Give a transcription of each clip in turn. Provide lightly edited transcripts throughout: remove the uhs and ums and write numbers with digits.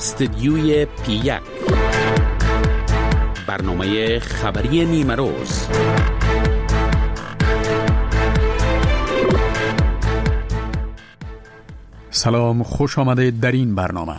استدیوی پی1 برنامه خبری نیمه روز. سلام، خوش آمده در این برنامه.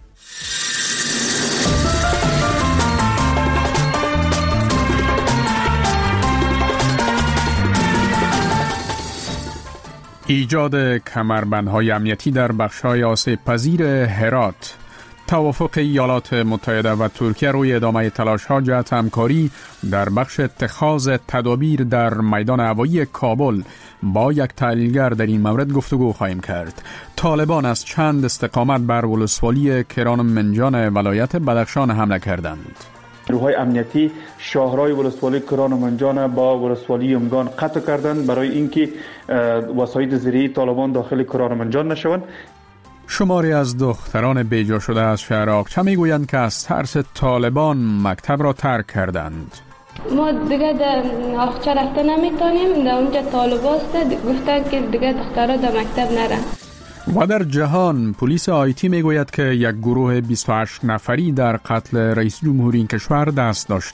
ایجاد کمربندهای امنیتی در بخش‌های آسیب‌پذیر هرات. توافق ایالات متحده و ترکیه روی ادامه تلاش‌ها جهت همکاری در بخش اتخاذ تدابیر در میدان هوایی کابل. با یک تحلیلگر در این مورد گفتگو خواهیم کرد. طالبان از چند استقامت بر ولسوالی کران منجان ولایت بدخشان حمله کردند. نیروهای امنیتی شاهرای ولسوالی کران منجان با ولسوالی یمگان قطع کردند برای اینکه وسایل زیره‌ای طالبان داخل کران منجان نشوند. شماری از دختران بیجا شده از شهر آقچه میگویند که از ترس طالبان مکتب را ترک کردند. ما دیگه در آقچه رفته نمیتونیم، در اونجا طالباست، گفتن که دیگه دخترها در مکتب نرن. و در جهان پلیس آیتی میگوید که یک گروه 28 نفری در قتل رئیس جمهوری این کشور دست داشته.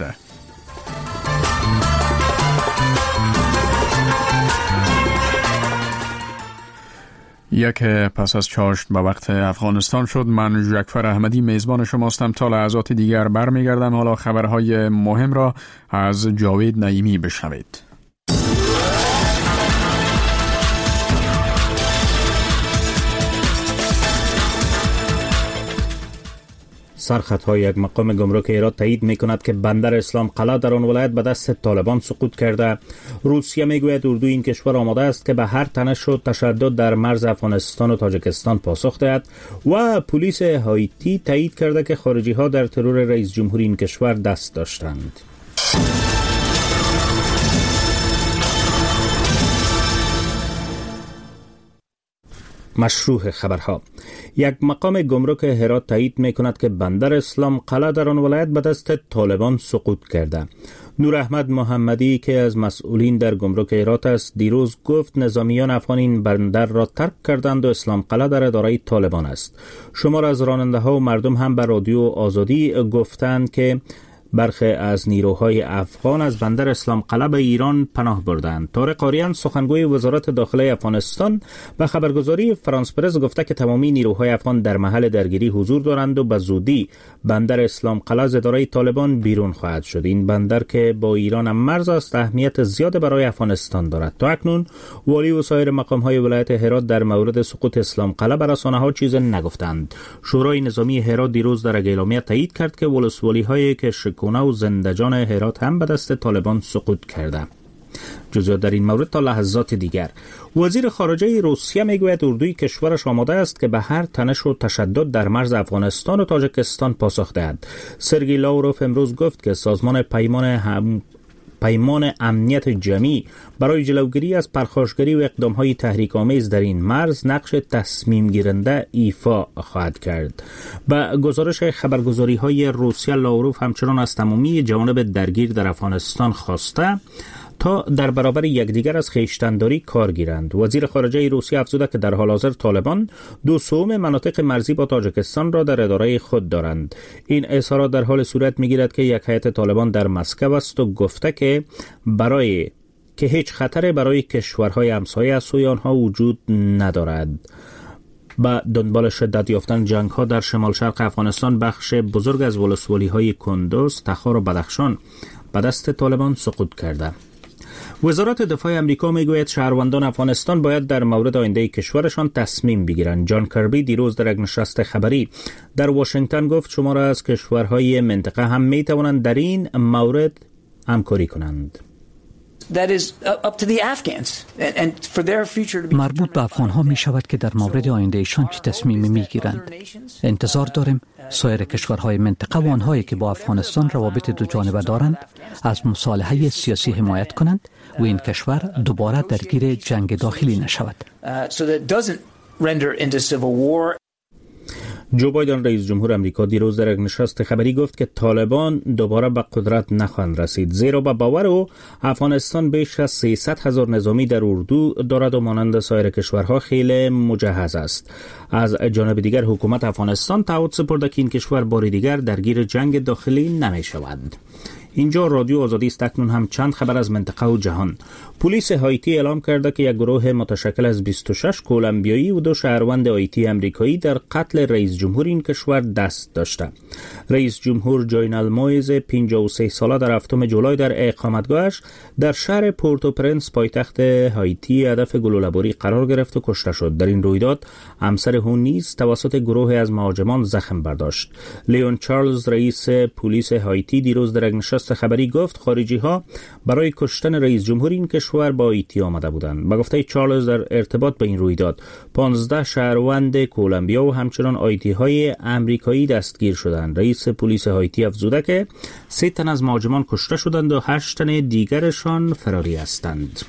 یک پس از چاشت به وقت افغانستان شد. من جعفر احمدی میزبان شماستم. تا لحظات دیگر برمیگردم. حالا خبرهای مهم را از جاوید نعیمی بشنوید. سرخطهای یک مقام گمرک هرات تایید میکند که بندر اسلام قلعه در آن ولایت به دست طالبان سقوط کرده. روسیه میگوید اردوی این کشور آماده است که به هر تنش و تشدد در مرز افغانستان و تاجیکستان پاسخ دهد و پلیس هایتی تایید کرده که خارجی ها در ترور رئیس جمهوری این کشور دست داشتند. مشروع خبرها. یک مقام گمرک هرات تایید میکند که بندر اسلام قلعه در آن ولایت به دست طالبان سقوط کرده. نور احمد محمدی که از مسئولین در گمرک هرات است دیروز گفت نظامیان افغان این بندر را ترک کردند و اسلام قلعه در اداره طالبان است. شمار از راننده ها و مردم هم به رادیو آزادی گفتند که برخی از نیروهای افغان از بندر اسلام قلعه به ایران پناه بردند. طارق آریان سخنگوی وزارت داخله افغانستان به خبرگزاری فرانس پرس گفته که تمامی نیروهای افغان در محل درگیری حضور دارند و به زودی بندر اسلام قلعه از اداره طالبان بیرون خواهد شد. این بندر که با ایران هم مرز است اهمیت زیاد برای افغانستان دارد. تا اکنون والی و سایر مقام‌های ولایت هرات در مورد سقوط اسلام قلعه بر رسانه‌ها چیزی نگفتند. شورای نظامی هرات دیروز در اعلامیه تایید کرد که ولسوالی‌هایی که شکونه و زندجان هرات هم به دست طالبان سقوط کرده. جزئیات در این مورد تا لحظات دیگر. وزیر خارجه روسیه میگوید اردوی کشورش آماده است که به هر تنش و تشدد در مرز افغانستان و تاجیکستان پاسخ دهد. سرگئی لاوروف امروز گفت که سازمان پیمان امنیت جمعی برای جلوگیری از پرخاشگری و اقدام‌های تحریک‌آمیز در این مرز نقش تصمیم گیرنده ایفا خواهد کرد. با گزارش خبرگزاری‌های روسیه لاوروف همچنان از تمامی جوانب درگیر در افغانستان خواسته تا در برابر یکدیگر از خویشتن‌داری کار گیرند. وزیر خارجه روسیه افزوده که در حال حاضر طالبان 2/3 مناطق مرزی با تاجیکستان را در اداره خود دارند. این اظهارات در حال صورت می‌گیرد که یک هیئت طالبان در مسکو است و گفته که هیچ خطری برای کشورهای همسایه از سوی آنها وجود ندارد. با دنبال شدت یافتن جنگ‌ها در شمال شرق افغانستان بخش بزرگ از ولسوالی‌های کندوز، تخار و بدخشان به دست طالبان سقوط کرده. وزارت دفاع امریکا میگوید شهروندان افغانستان باید در مورد آینده کشورشان تصمیم بگیرند. جان کربی دیروز در یک نشست خبری در واشنگتن گفت شمار از کشورهای منطقه هم میتوانند در این مورد همکاری کنند. مربوط به افغان‌ها می شود که در مورد آینده ایشان چه تصمیمی می گیرند. انتظار داریم سایر کشورهای منطقه و آنهایی که با افغانستان روابط دو جانبه دارند از مصالحه سیاسی حمایت کنند و این کشور دوباره درگیر جنگ داخلی نشود. جو بایدن رئیس جمهور امریکا دیروز در یک نشست خبری گفت که طالبان دوباره به قدرت نخواهند رسید، زیرا به باور او افغانستان بیش از 300,000 نظامی در اردو دارد و مانند سایر کشورها خیلی مجهز است. از جانب دیگر حکومت افغانستان تعهد سپرده که این کشور بار دیگر درگیر جنگ داخلی نمی شود. اینجا رادیو آزادی است. اکنون هم چند خبر از منطقه و جهان. پلیس هایتی اعلام کرده که یک گروه متشکل از 26 کولومبیایی و 2 شهروند هایتی امریکایی در قتل رئیس جمهور این کشور دست داشته. رئیس جمهور جوینال مویز 53 ساله در 7 جولای در اقامتگاهش در شهر پورتو پرنس پایتخت هایتی هدف گلوله‌باری قرار گرفت و کشته شد. در این رویداد همسر او نیز توسط گروه از مهاجمان زخم برداشت. لیون چارلز رئیس پلیس هایتی دیروز در یک نشست خبری گفت خارجی ها برای کشتن رئیس جمهور این کشور با هایتی آمده بودند. به گفته چارلز در ارتباط به این رویداد 15 شهروند کولومبیا و همچنان هایتی های امریکایی دستگیر شدند. رئیس پلیس هایتی افزوده که 3 تن از مهاجمان کشته شدند و 8 تن دیگرشان فراری هستند.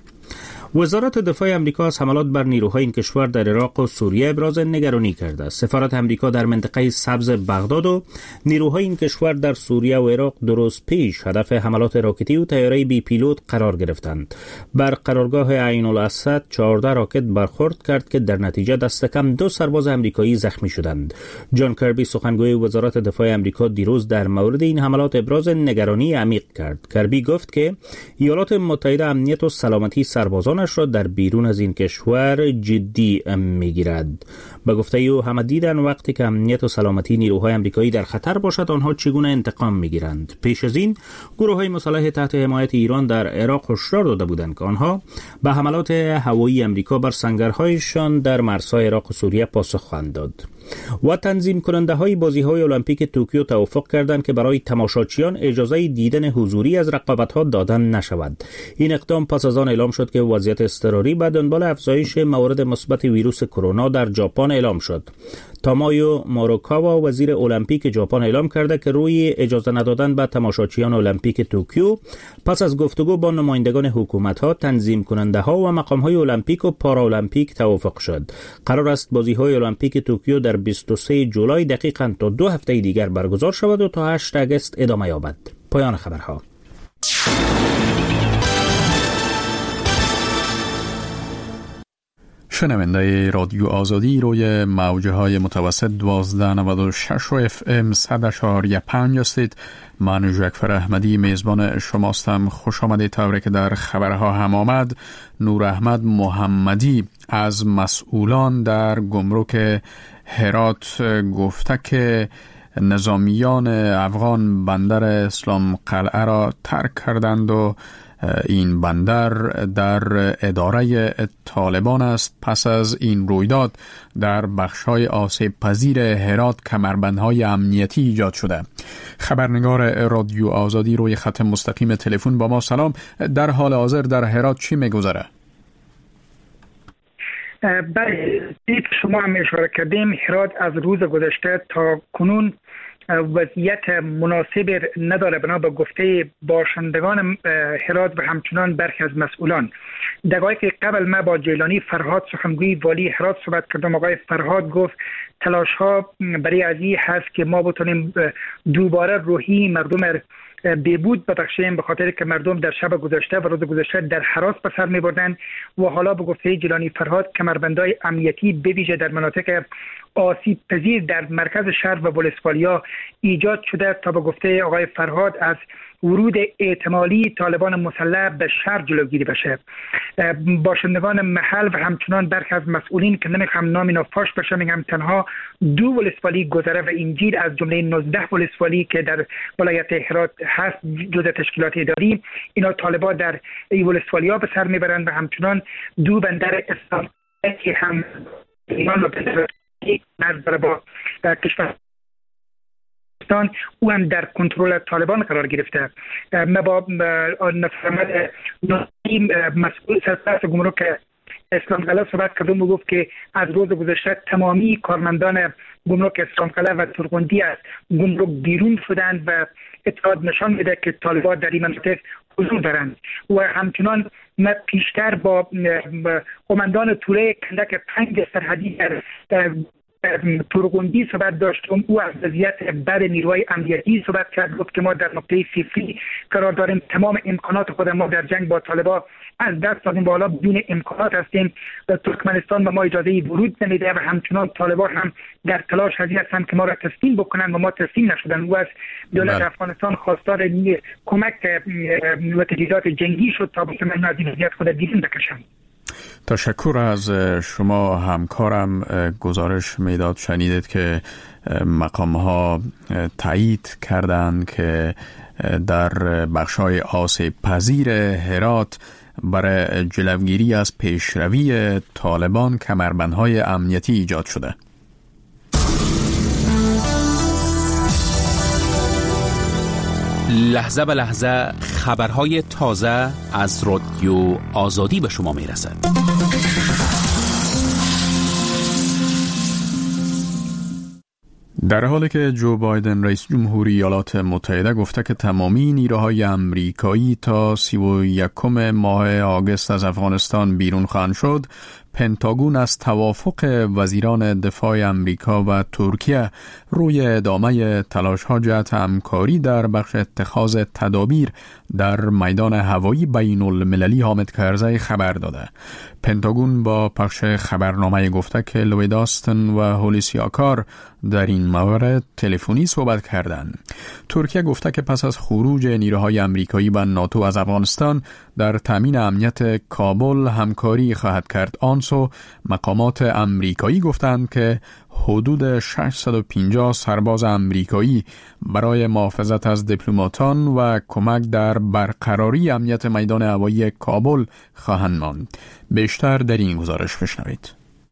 وزارت دفاع امریکا از حملات بر نیروهای این کشور در عراق و سوریه ابراز نگرانی کرده است. سفارت امریکا در منطقه سبز بغداد و نیروهای این کشور در سوریه و عراق 2 روز پیش هدف حملات راکتی و طیاره بی پیلوت قرار گرفتند. بر قرارگاه عین الاسد 14 راکت برخورد کرد که در نتیجه دست کم 2 سرباز امریکایی زخمی شدند. جان کربی سخنگوی وزارت دفاع امریکا دیروز در مورد این حملات ابراز نگرانی عمیق کرد. کربی گفت که ایالات متحده امنیت و سلامتی سربازان را در بیرون از این کشور جدی میگیرد. به گفته او همه دیدن وقتی که امنیت و سلامتی نیروهای امریکایی در خطر باشد آنها چگونه انتقام میگیرند. پیش از این گروه‌های مسلح تحت حمایت ایران در عراق هشدار داده بودند که آنها به حملات هوایی امریکا بر سنگرهایشان در مرزهای عراق و سوریه پاسخ خواهند داد. و تنظیم کننده های بازی های المپیک توکیو توافق کردند که برای تماشاچیان اجازه دیدن حضوری از رقابت ها دادن نشود. این اقدام پس از آن اعلام شد که وضعیت اضطراری به دنبال افزایش موارد مثبت ویروس کرونا در ژاپن اعلام شد. تامایو موروکاوا وزیر المپیک ژاپن اعلام کرده که روی اجازه ندادن به تماشاچیان المپیک توکیو پس از گفتگو با نمایندگان حکومت‌ها، تنظیم کننده‌ها و مقام‌های المپیک و پارالمپیک توافق شد. قرار است بازی‌های المپیک توکیو در 23 جولای دقیقاً تا 2 هفته دیگر برگزار شود و تا 8 آگوست ادامه یابد. پایان خبرها. شنونده رادیو آزادی روی موجه های متوسط 1296 و FM 100.5 هستید. من جعفر احمدی میزبان شماستم. خوش آمدید. طوری که در خبرها هم آمد، نور احمد محمدی از مسئولان در گمرک هرات گفته که نظامیان افغان بندر اسلام قلعه را ترک کردند و این بندر در اداره طالبان است. پس از این رویداد در بخش‌های آسیب پذیر هرات کمربندهای امنیتی ایجاد شده. خبرنگار رادیو آزادی روی خط مستقیم تلفن با ما. سلام، در حال حاضر در هرات چی می‌گذره؟ بله، شما هم اشاره کردیم هرات از روز گذشته تا کنون وضعیت مناسب نداره بنا به گفته باشندگان هرات و همچنان برخی از مسئولان. دقایق قبل ما با جیلانی فرهاد سخنگوی والی هرات صحبت کردم. آقای فرهاد گفت تلاش ها برای از این هست که ما بتونیم دوباره روحی مردم بهبود ببخشیم، به خاطر که مردم در شب گذشته و روز گذشته در هراس به سر می‌بردن و حالا به گفته جیلانی فرهاد کمربندهای امنیتی به ویژه در مناطق آسیب پذیر در مرکز شهر و ولسوالی‌ها ایجاد شده تا به گفته آقای فرهاد از ورود احتمالی طالبان مسلح به شهر جلوگیری بشه. باشندگان محل و همچنان برخی از مسئولین که نمیخوام نام اینا فاش بشه میگم تنها 2 ولسوالی گذره و اینجیل از جمله 19 ولسوالی که در ولایت هرات هست جزء تشکیلات اداری، اینا طالبان در این ولسوالی‌ها به سر میبرند و همچنان 2 بندر اسلام که هم ایمان و نظر با کشور او هم در کنترل طالبان قرار گرفته. ما با نفرمد مسئول سرپرست گمرک اسلام قلعه صحبت کردم و گفت که از روز گذشته تمامی کارمندان گمرک اسلام قلعه و ترغندی از گمرک بیرون شدند و اطلاعات نشان میده که طالبان در این منطقه حضور دارند. و همچنان ما پیشتر با قماندان توره کندک 5 سرحدی در تورگوندی صحبت داشتم، او از وضعیت بد نیروهای امنیتی صحبت کرد، گفت که ما در نقطه صفری قرار داریم، تمام امکانات خود ما در جنگ با طالبان از دست دادیم، بالا بدون امکانات هستیم، ترکمنستان به ما اجازه ورود نمیده و همچنان طالبان هم در تلاش هستند که ما را تسلیم بکنن و ما تسلیم نشدن. او از دولت افغانستان خواستار کمک و تجهیزات جنگی شد تا بتونن از این وضعیت خود بیرون بکشن. تشکر از شما. همکارم گزارش میداد، شنیدید که مقام ها تایید کردند که در بخشای آسیب پذیر هرات برای جلوگیری از پیشروی طالبان کمربندهای امنیتی ایجاد شده. لحظه به لحظه خبرهای تازه از رادیو آزادی به شما میرسد. در حالی که جو بایدن رئیس جمهوری ایالات متحده گفته که تمامی نیروهای امریکایی تا 31 ماه آگوست از افغانستان بیرون خواهند شد، پنتاگون از توافق وزیران دفاع امریکا و ترکیه روی ادامه تلاش‌ها جهت همکاری در بخش اتخاذ تدابیر در میدان هوایی بین المللی حامد کرزی خبر داده. پنتاگون با پخش خبرنامه گفته که لوید آستن و هولیسی آکار در این مورد تلفنی صحبت کردند. ترکیه گفته که پس از خروج نیروهای امریکایی و ناتو از افغانستان در تامین امنیت کابل همکاری خواهد کرد. آنسو مقامات امریکایی گفتند که حدود 650 سرباز امریکایی برای محافظت از دیپلماتان و کمک در برقراری امنیت میدان هوایی کابل خواهند ماند. بیشتر در این گزارش بشنوید.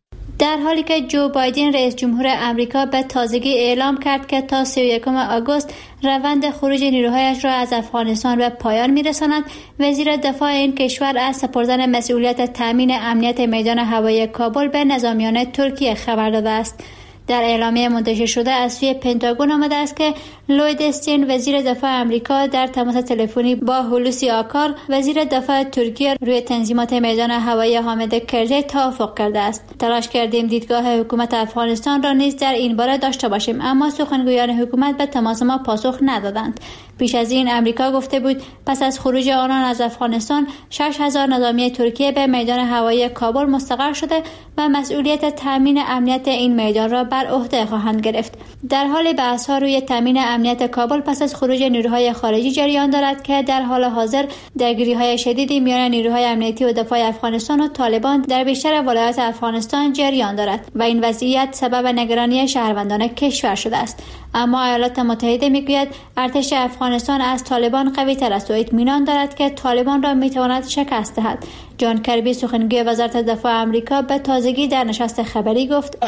در حالی که جو بایدن رئیس جمهور امریکا به تازگی اعلام کرد که تا 31 آگوست روند خروج نیروهایش را از افغانستان به پایان می‌رساند، وزیر دفاع این کشور از سپردن مسئولیت تامین امنیت میدان هوایی کابل به نظامیان ترکیه خبر داده است. در اعلامیه منتشر شده از سوی پنتاگون آمده است که لوید استین وزیر دفاع امریکا در تماس تلفنی با هولوسی آکار وزیر دفاع ترکیه روی تنظیمات میدان هوایی حامد کرزی توافق کرده است. تلاش کردیم دیدگاه حکومت افغانستان را نیز در این باره داشته باشیم، اما سخنگویان حکومت به تماس ما پاسخ ندادند. پیش از این امریکا گفته بود پس از خروج آنان از افغانستان 6000 نظامی ترکیه به میدان هوایی کابل مستقر شده و مسئولیت تامین امنیت این میدان را بر عهده خواهند گرفت. در حال بحث‌ها روی تامین امنیت کابل پس از خروج نیروهای خارجی جریان دارد که در حال حاضر درگیری‌های شدیدی میان نیروهای امنیتی و دفاع افغانستان و طالبان در بیشتر ولایات افغانستان جریان دارد و این وضعیت سبب نگرانی شهروندان کشور شده است. اما ایالات متحده میگوید ارتش افغانستان از طالبان قوی‌تر است و اطمینان دارد که طالبان را میتواند شکست دهد. جان کربی سخنگوی وزارت دفاع آمریکا به تازگی در نشست خبری گفت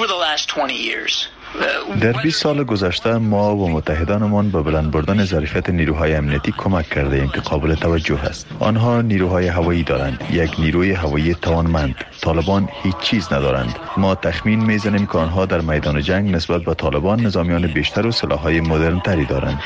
در 20 سال گذشته ما و متحدانمان به بلند بردن ظرفیت نیروهای امنیتی کمک کرده ایم که قابل توجه است. آنها نیروهای هوایی دارند، یک نیروی هوایی توانمند. طالبان هیچ چیز ندارند. ما تخمین میزنیم که آنها در میدان جنگ نسبت به طالبان نظامیان بیشتر و سلاح‌های مدرن تری دارند.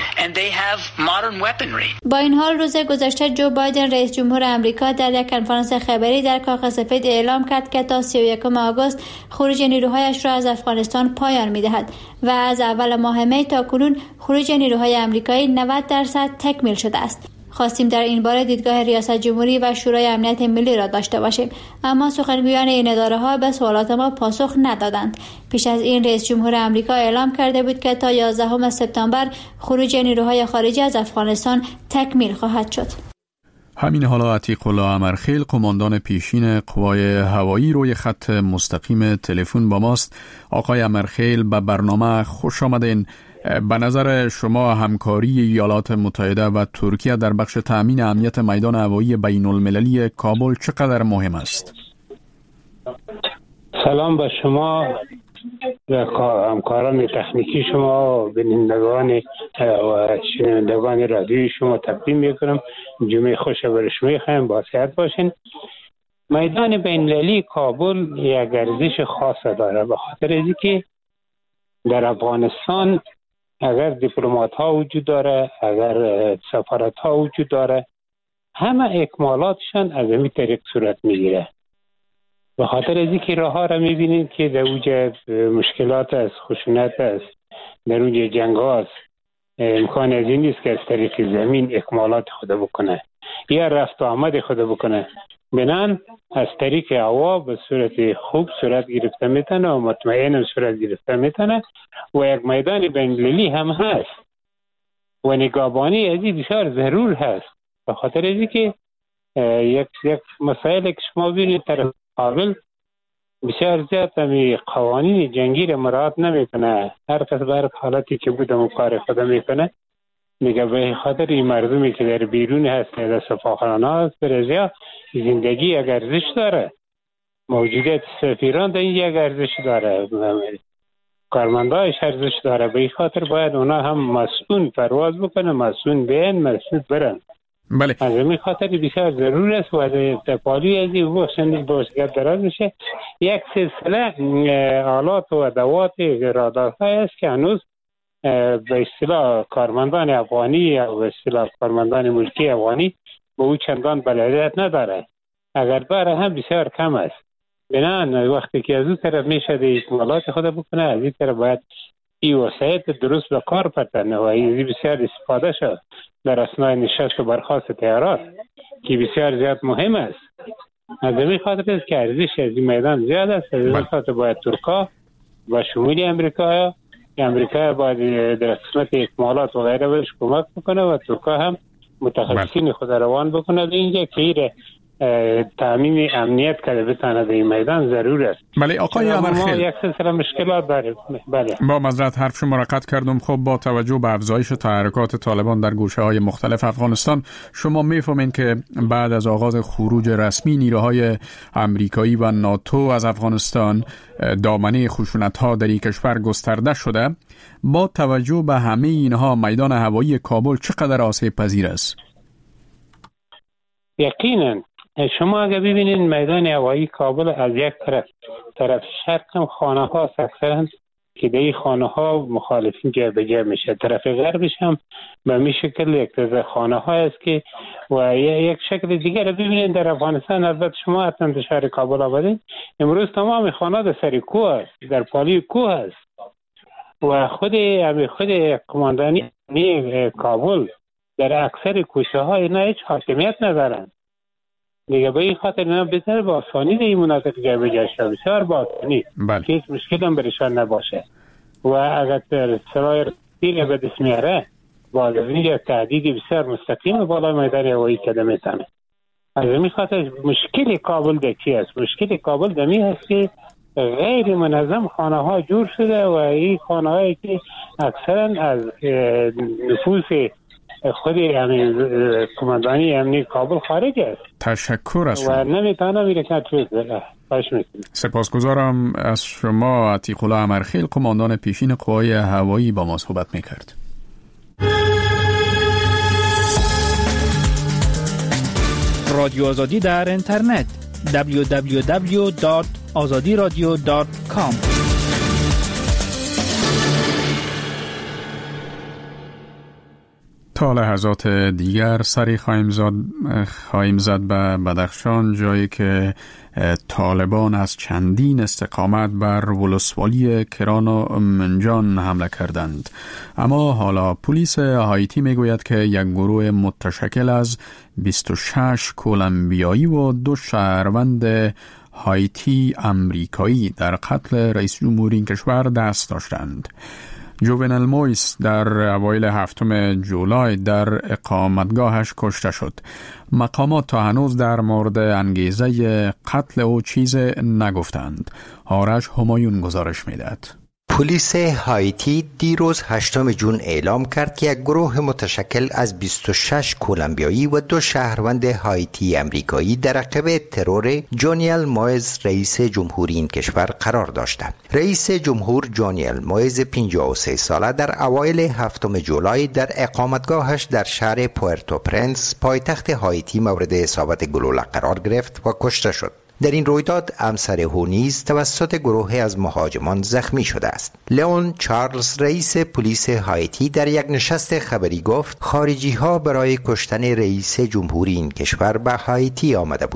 با این حال روز گذشته جو بایدن رئیس جمهور آمریکا در یک کنفرانس خبری در کاخ سفید اعلام کرد که تا 31 آگوست خروج نیروهایش را از افغانستان پایان می‌دهد و از اول ماه می تا کنون خروج نیروهای آمریکایی 90% تکمیل شده است. خواستیم در این باره دیدگاه ریاست جمهوری و شورای امنیت ملی را داشته باشیم، اما سخنگویان این اداره‌ها به سوالات ما پاسخ ندادند. پیش از این رئیس جمهور آمریکا اعلام کرده بود که تا 11 سپتامبر خروج نیروهای خارجی از افغانستان تکمیل خواهد شد. همین حالا عتیق الله امرخیل قماندان پیشین قوای هوایی روی خط مستقیم تلفن با ماست. آقای امرخیل به برنامه خوش آمدین. به نظر شما همکاری ایالات متحده و ترکیه در بخش تامین امنیت میدان هوایی بین المللی کابل چقدر مهم است؟ سلام به شما همکاران تکنیکی شما و بینندگان و شنوندگان رادیوی شما تقدیم میکنم. جمعه خوش بر شما میخوایم، با صحت باشین. میدان بین المللی کابل یک ارزش خاص داره به خاطر اینکه در افغانستان اگر دیپلمات ها وجود داره، اگر سفارت ها وجود داره، همه اکمالاتشان از همین طریق صورت میگیره. به خاطر از اینکه راه ها را میبینید که در اوج مشکلات است، خشونت است، در اوج جنگ است، امکان از این نیست که از طریق زمین اکمالات خود بکنه یا رفت و آمد خود بکنه. بنان از طریق هوا به صورت خوب صورت گرفته میتونه و مطمئن صورت گرفته میتونه و یک میدان بین‌المللی هم هست و نگهبانی از این بسیار ضرور هست. به خاطر از اینکه یک مسائل که شما ببینید طرف مقابل بسیار زیاد همی قوانین جنگی را مراعات نمیکنه، هر کس به هر حالتی که بودم کار خود میکنه. میگه به خاطر این مردمی که در بیرون هست در سفاهخانه هست برزیا زندگی یک ارزش داره، موجودیت سفیران در این یک ارزش داره، کارمندایش ارزش داره. به این خاطر باید اونا هم مسئول پرواز بکنه، مسئول بیان، مسئول برن. بله. از این خاطر بسیار ضرور است و در پالی از این وقت باشگرد دراز میشه یک سلسله آلات و ادوات رادارهای است که هنوز به اصطلاح کارمندان افغانی یا به اصطلاح کارمندان ملکی افغانی به او چندان بلدیت نداره، اگر داره هم بسیار کم است. بنان وقتی که از اون طرف میشه اکمالات خود بکنه، از این طرف باید این وسایط درست به کار پرتنه و این بسیار استفاده شد در اثناء نشست و برخاست تیارات که بسیار زیاد مهم است. از این خاطر است که ارزش از این میدان زیاد است. از این خاطر باید ترکا و شمولی امریکا باید در قسمت اکمالات و غیره بهش کمک بکنه و ترکا هم متخصصین خود روان بکنه به اینجا که تامین امنیت کرده بتانه در این میدان ضرور است. بله آقای امرخیل، ما یک سلسله مشکلات داریم. بله. با معذرت حرف شما را قطع کردم. خب با توجه به افزایش تحرکات طالبان در گوشه‌های مختلف افغانستان، شما میفهمین که بعد از آغاز خروج رسمی نیروهای آمریکایی و ناتو از افغانستان دامنه خشونت‌ها در این کشور گسترده شده. با توجه به همه اینها میدان هوایی کابل چقدر آسیب پذیر است؟ یقینا شما اگر ببینید میدان هوایی کابل از یک طرف شرق هم خانه ها اکثرا که در این خانه ها مخالفین جای به جای میشه، طرف غربش هم به می شکل یک خانه ها است که و یک شکل دیگر رو ببینید در افغانستان. البته شما حتما در شهر کابل آمدید، امروز تمام خانه در سر کوه است، در پالی کوه است و خود کماندانی کابل در اکثر کوچه های اینا هیچ حاکمیت ندارند. دیگه به این خاطر اینا بهتر با آسانی در این مناطق جای به جای شد، بسیار با آسانی که هیچ مشکل هم برشان نباشه و اگر سرای تیر به دست میاره بالوین یا تهدید بسیار مستقیم بالا میدان هوایی کده میتونه. از این خاطر مشکل کابل در چی است؟ مشکل کابل در می هست که غیر منظم خانه ها جور شده و این خانه هایی که اکثرا از نفوذ خود کماندانی امنی کابل خارج است. تشکر از شما. و نمیتونم میره که سپاسگزارم از شما. عتیق الله امرخیل، کماندان پیشین قوای هوایی، با ما صحبت میکرد. رادیو آزادی در اینترنت www.azadiradio.com. تا لحظات دیگر سری خواهیم زد به بدخشان، جایی که طالبان از چندین استقامت بر ولسوالی کران و منجان حمله کردند. اما حالا پلیس هایتی میگوید که یک گروه متشکل از 26 کولومبیایی و 2 شهروند هایتی امریکایی در قتل رئیس جمهوری این کشور دست داشتند. جوونل مویس در اوایل 7 جولای در اقامتگاهش کشته شد. مقامات تا هنوز در مورد انگیزه قتل او چیز نگفتند. آرش همایون گزارش میدهد. پلیس هایتی دیروز 8 جون اعلام کرد که یک گروه متشکل از 26 کولومبیایی و 2 شهروند هایتی امریکایی در عقب ترور جونیل مویز رئیس جمهوری این کشور قرار داشته. رئیس جمهور جونیل مویز 53 ساله در اوایل 7 جولای در اقامتگاهش در شهر پورتو پرنس پایتخت هایتی مورد اصابت گلوله قرار گرفت و کشته شد. در این رویداد همسر او نیز توسط گروهی از مهاجمان زخمی شده است. لئون چارلز رئیس پلیس هایتی در یک نشست خبری گفت خارجی ها برای کشتن رئیس جمهوری این کشور به هایتی آمده بودند.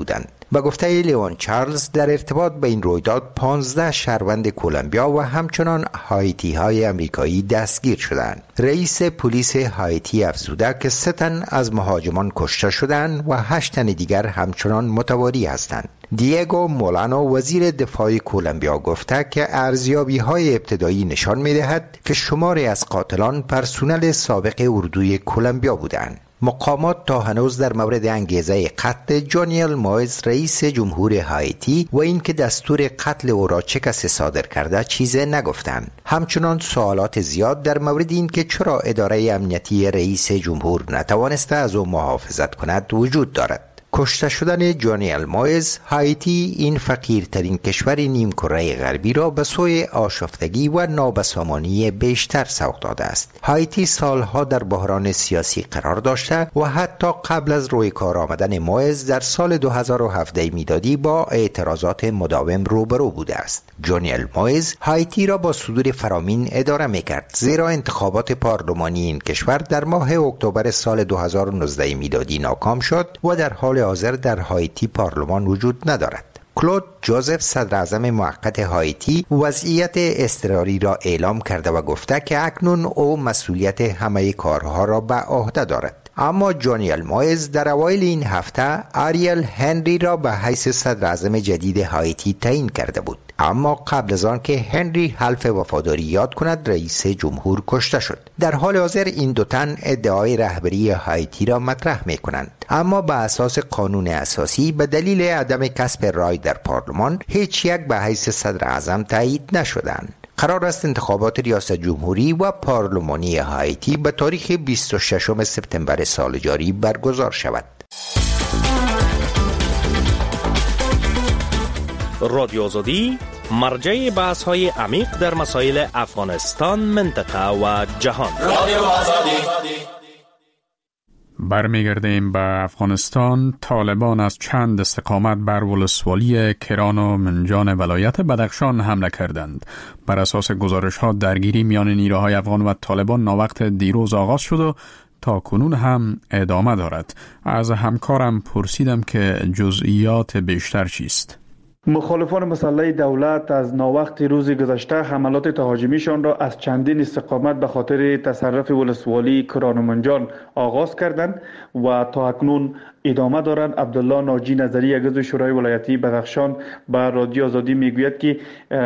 به گفته لیوان چارلز در ارتباط به این رویداد 15 شهروند کلمبیا و همچنان هایتی های امریکایی دستگیر شدند. رئیس پلیس هایتی افزوده که 3 تن از مهاجمان کشته شدند و 8 تن دیگر همچنان متواری هستند. دیگو مولانو وزیر دفاع کلمبیا گفته که ارزیابی های ابتدایی نشان می دهد که شماری از قاتلان پرسنل سابق اردوی کلمبیا بودند. مقامات تا هنوز در مورد انگیزه قتل جانیل موئز رئیس جمهور هایتی و اینکه دستور قتل او را چه کسی صادر کرده چیزی نگفتند. همچنان سوالات زیاد در مورد اینکه چرا اداره امنیتی رئیس جمهور نتوانسته از او محافظت کند وجود دارد. کشته شدن جانیل موئز هایتی این فقیرترین کشور نیمکره غربی را به سوی آشفتگی و نابسامانی بیشتر سوق داده است. هایتی سالها در بحران سیاسی قرار داشته و حتی قبل از روی کار آمدن موئز در سال 2017 میلادی با اعتراضات مداوم روبرو بوده است. جانیل موئز هایتی را با صدور فرامین اداره میکرد، زیرا انتخابات پارلمانی این کشور در ماه اکتبر سال 2019 میلادی ناکام شد و در حال حاضر در هایتی پارلمان وجود ندارد. کلود جوزف صدر اعظم موقت هایتی وضعیت اضطراری را اعلام کرده و گفته که اکنون او مسئولیت همه کارها را به عهده دارد. اما جانیل موئز در اوایل این هفته آریل هنری را به حیث صدر اعظم جدید هایتی تعیین کرده بود. اما قبل از آن که هنری حلف وفاداری یاد کند رئیس جمهور کشته شد. در حال حاضر این 2 تن ادعای رهبری هایتی را مطرح می کنند، اما به اساس قانون اساسی به دلیل عدم کسب رای در پارلمان هیچ یک به حیث صدر اعظم تایید نشدند. قرار است انتخابات ریاست جمهوری و پارلمانی هایتی به تاریخ 26 سپتامبر سال جاری برگزار شود. رادیو آزادی مرجع بحث‌های عمیق در مسائل افغانستان، منطقه و جهان. رادیو آزادی. برمیگردیم به افغانستان. طالبان از چند استقامت بر ولسوالی کران و منجان ولایت بدخشان حمله کردند. بر اساس گزارش‌ها درگیری میان نیروهای افغان و طالبان ناوقت دیروز آغاز شد و تا کنون هم ادامه دارد. از همکارم پرسیدم که جزئیات بیشتر چیست. مخالفان مسلح دولت از ناوقت روز گذشته حملات تهاجمیشان را از چندین استقامت به خاطر تصرف ولسوالی کران و منجان آغاز کردند و تا اکنون ادامه دارند. عبدالله ناجی نظری عضو شورای ولایتی بدخشان به رادیو آزادی میگوید که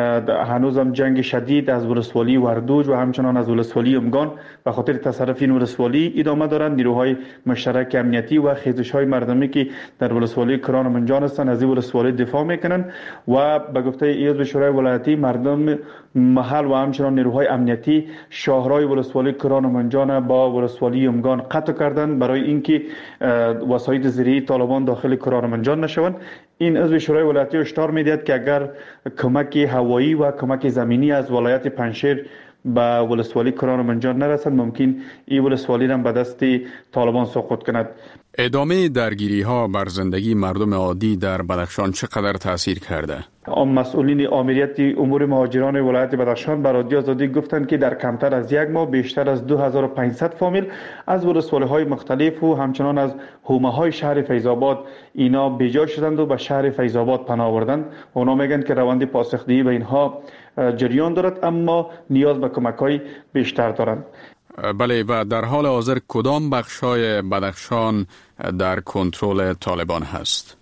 هنوزم جنگ شدید از ولسوالی وردوج و همچنان از ولسوالی امگان به خاطر تصرف این ولسوالی ادامه دارند. نیروهای مشترک امنیتی و خیزش‌های مردمی که در ولسوالی کران و منجان هستند از این ولسوالی دفاع میکنند و به گفته عضو شورای ولایتی مردم محل و همچنان نیروهای امنیتی شاهرای ولسوالی کران و منجان با ولسوالی امگان قطع کردند برای اینکه وسایل زیره‌ای طالبان داخل کران و منجان نشوند. این عضو شورای ولایتی هشدار می‌دهد که اگر کمک هوایی و کمک زمینی از ولایت پنجشیر به ولسوالی کران و منجان نرسد ممکن این ولسوالی را به دست طالبان سقوط کند. ادامه درگیری ها بر زندگی مردم عادی در بدخشان چقدر تاثیر کرده؟ مسئولین آمریت امور مهاجران ولایت بدخشان به رادیو آزادی گفتند که در کمتر از یک ماه بیشتر از 2500 فامیل از ولسوالی‌های مختلف و همچنان از حومه‌های شهر فیض‌آباد اینا بیجا شدند و به شهر فیض‌آباد پناه آوردند. اونا میگن که روند پاسخ‌دهی به اینها جریان دارد اما نیاز به کمک‌های بیشتر دارند. بله، و در حال حاضر کدام بخش‌های بدخشان در کنترل طالبان هست؟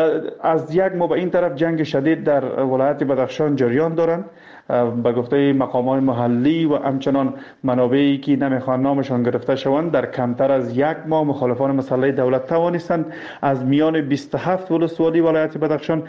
از یک ماه به این طرف جنگ شدید در ولایت بدخشان جریان دارند. به گفته مقامات محلی و همچنان منابعی که نمیخوان نامشان گرفته شوند در کمتر از یک ماه مخالفان مسلح دولت توانستند از میان 27 ولسوالی ولایت بدخشان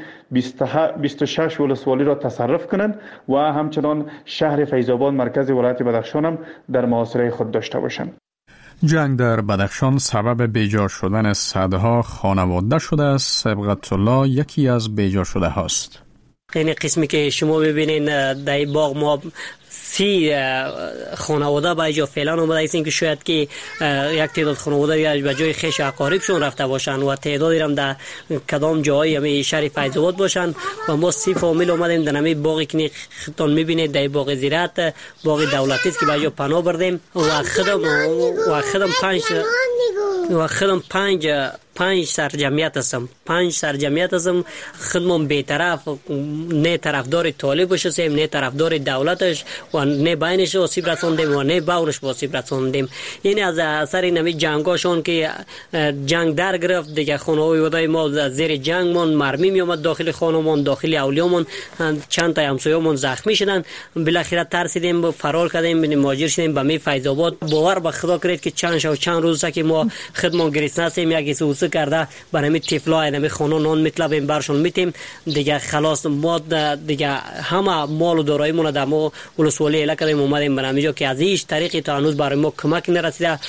26 ولسوالی را تصرف کنند و همچنان شهر فیض‌آباد مرکز ولایت بدخشان هم در محاصره خود داشته باشند. جنگ در بدخشان سبب بیجا شدن صدها خانواده شده است. سبقت الله یکی از بیجا شده هاست. این قسمی که شما ببینین در باغ ما 30 خانواده به جا فعلا اومده است که شاید که یک تعداد خانواده به جای خویش اقاربشون رفته باشن و تعدادی هم در کدام جایی همین شهر فیض‌آباد باشن و ما 30 فامیل اومدیم در همین باغی که خودتون میبینید در باغ زراعت باغ دولتی است که به جا پناه بردیم و خودم 5 سرجمعیت هستم 5 سرجمعیت هستم خودمون بی‌طرف نه طرفدار طالب باشیم نه طرفدار دولتش و نه بینش آسیب رساندیم و نه باورش آسیب رساندیم. یعنی از اثر این جنگاشون که جنگ در گرفت دیگه خانواده ما زیر جنگ مون مرمی می اومد داخل خانمون داخل اولیامون چند تا همسایه‌مون زخمی شدن. بالاخره ترسیدیم فرار کردیم مهاجر شدیم به می فیض آباد. باور به خدا کرید که چند روز که ما خدمت گریسنه هستیم یکی سوسه کرده برای طفلای نمی خانه نان میطلبیم برشون میتیم دیگه خلاص ما دیگه همه مال و داراییمون در ما ولسوالی اله کردیم اومدیم برای اینجا که از هیچ طریقی تا هنوز برای ما کمک نرسیده.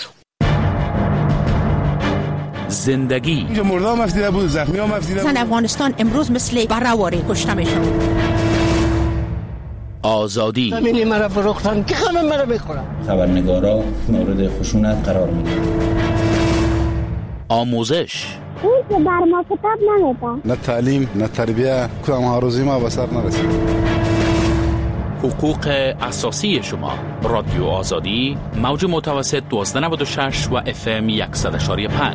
زندگی اینجا مردم مفتیده بود زخمی ها مفتیده بود. افغانستان امروز مثل برهواری کشته میشه. آزادی همینی مرا فروختن که همه مرا میخورن. خبرنگارا مورد خشونت قرار میدن. آموزش اون که بر ما کتاب نمیدن. نه تعلیم نه تربیه کدام هاروزی ما به سر نرسید. حقوق اساسی شما. رادیو آزادی موج متوسط 1296 و FM 100.5.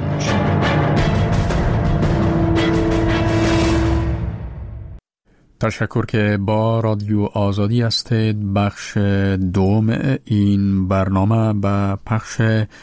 تشکر که با رادیو آزادی هستید. بخش دوم این برنامه به پخش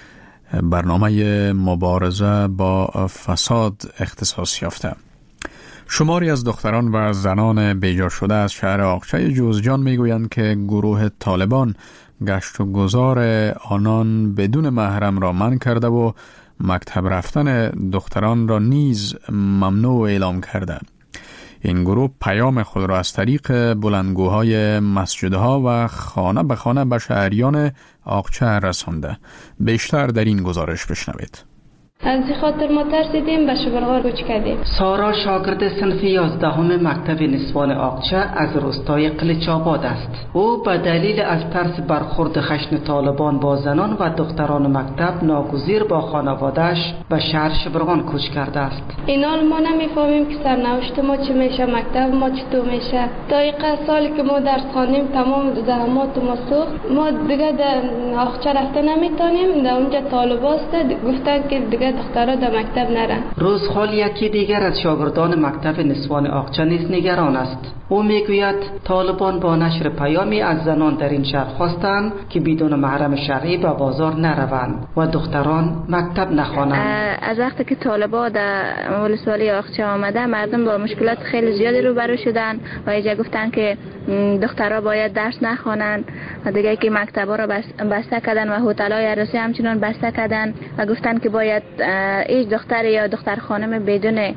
برنامه مبارزه با فساد اختصاص یافته. شماری از دختران و زنان بیجا شده از شهر آقچه جوزجان میگویند که گروه طالبان گشت و گذار آنان بدون محرم را منع کرده و مکتب رفتن دختران را نیز ممنوع اعلام کرده. این گروه پیام خود را از طریق بلندگوهای مسجدها و خانه به خانه به شهریان آقچه رسانده. بیشتر در این گزارش بشنوید. از خاطر ما ترسیدیم به شبرغار کوچ کردیم. سارا شاگرد صنف 11 مکتب نسوان آقچه از روستای قلیچ‌آباد است. او به دلیل از ترس برخورد خشن طالبان با زنان و دختران مکتب ناگزیر با خانواده‌اش به شهر شبرغان کوچ کرده است. اینا ما نمیفهمیم که سرنوشت ما چی میشه، مکتب ما چطور میشه. دقیقه سالی که ما درس خواندیم تمام زحمات ما سوخت. ما دیگه در آقچه رفته نمیتونیم. در اونجا طالباست گفتن که دیگه دخترها در مکتب نرن. روزخال یکی دیگر از شاگردان مکتب نسوان آقچه نیز نگران است. او میگوید طالبان با نشر پیامی از زنان در این شهر خواستند که بدون محرم شرعی به بازار نروند و دختران مکتب نخوانند. از وقتی که طالبان در ولسوالی آقچه آمده مردم با مشکلات خیلی زیادی روبرو شدن و اینجا گفتن که دخترها باید درس نخوانند و دیگه که مکتبا را بسته کردن و هتل‌های عروسی همچنان بسته کردن و گفتن که باید هیچ دختر یا دختر خانم بدون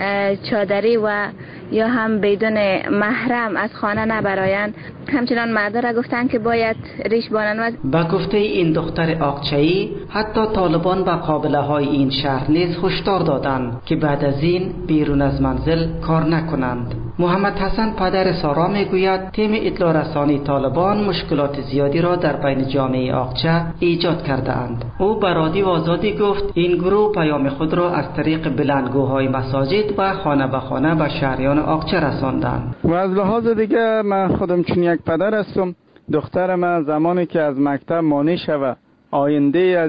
چادری و یا هم بدون محرم از خانه نبرایند. همچنان مردا را گفتن که باید ریش بانند. با گفته این دختر آقچه‌ای حتی طالبان به قابله های این شهر نیز هشدار دادند که بعد از این بیرون از منزل کار نکنند. محمد حسن پدر سارا میگوید تیم اطلاع رسانی طالبان مشکلات زیادی را در بین جامعه آقچه ایجاد کرده اند. او به رادیو آزادی گفت این گروه پیام خود را از طریق بلندگوهای مساجد و خانه به خانه به شهریان آقچه رساندند. و از لحاظ دیگه من خودم چون یک پدر هستم، دختر من زمانی که از مکتب مانع شود آینده از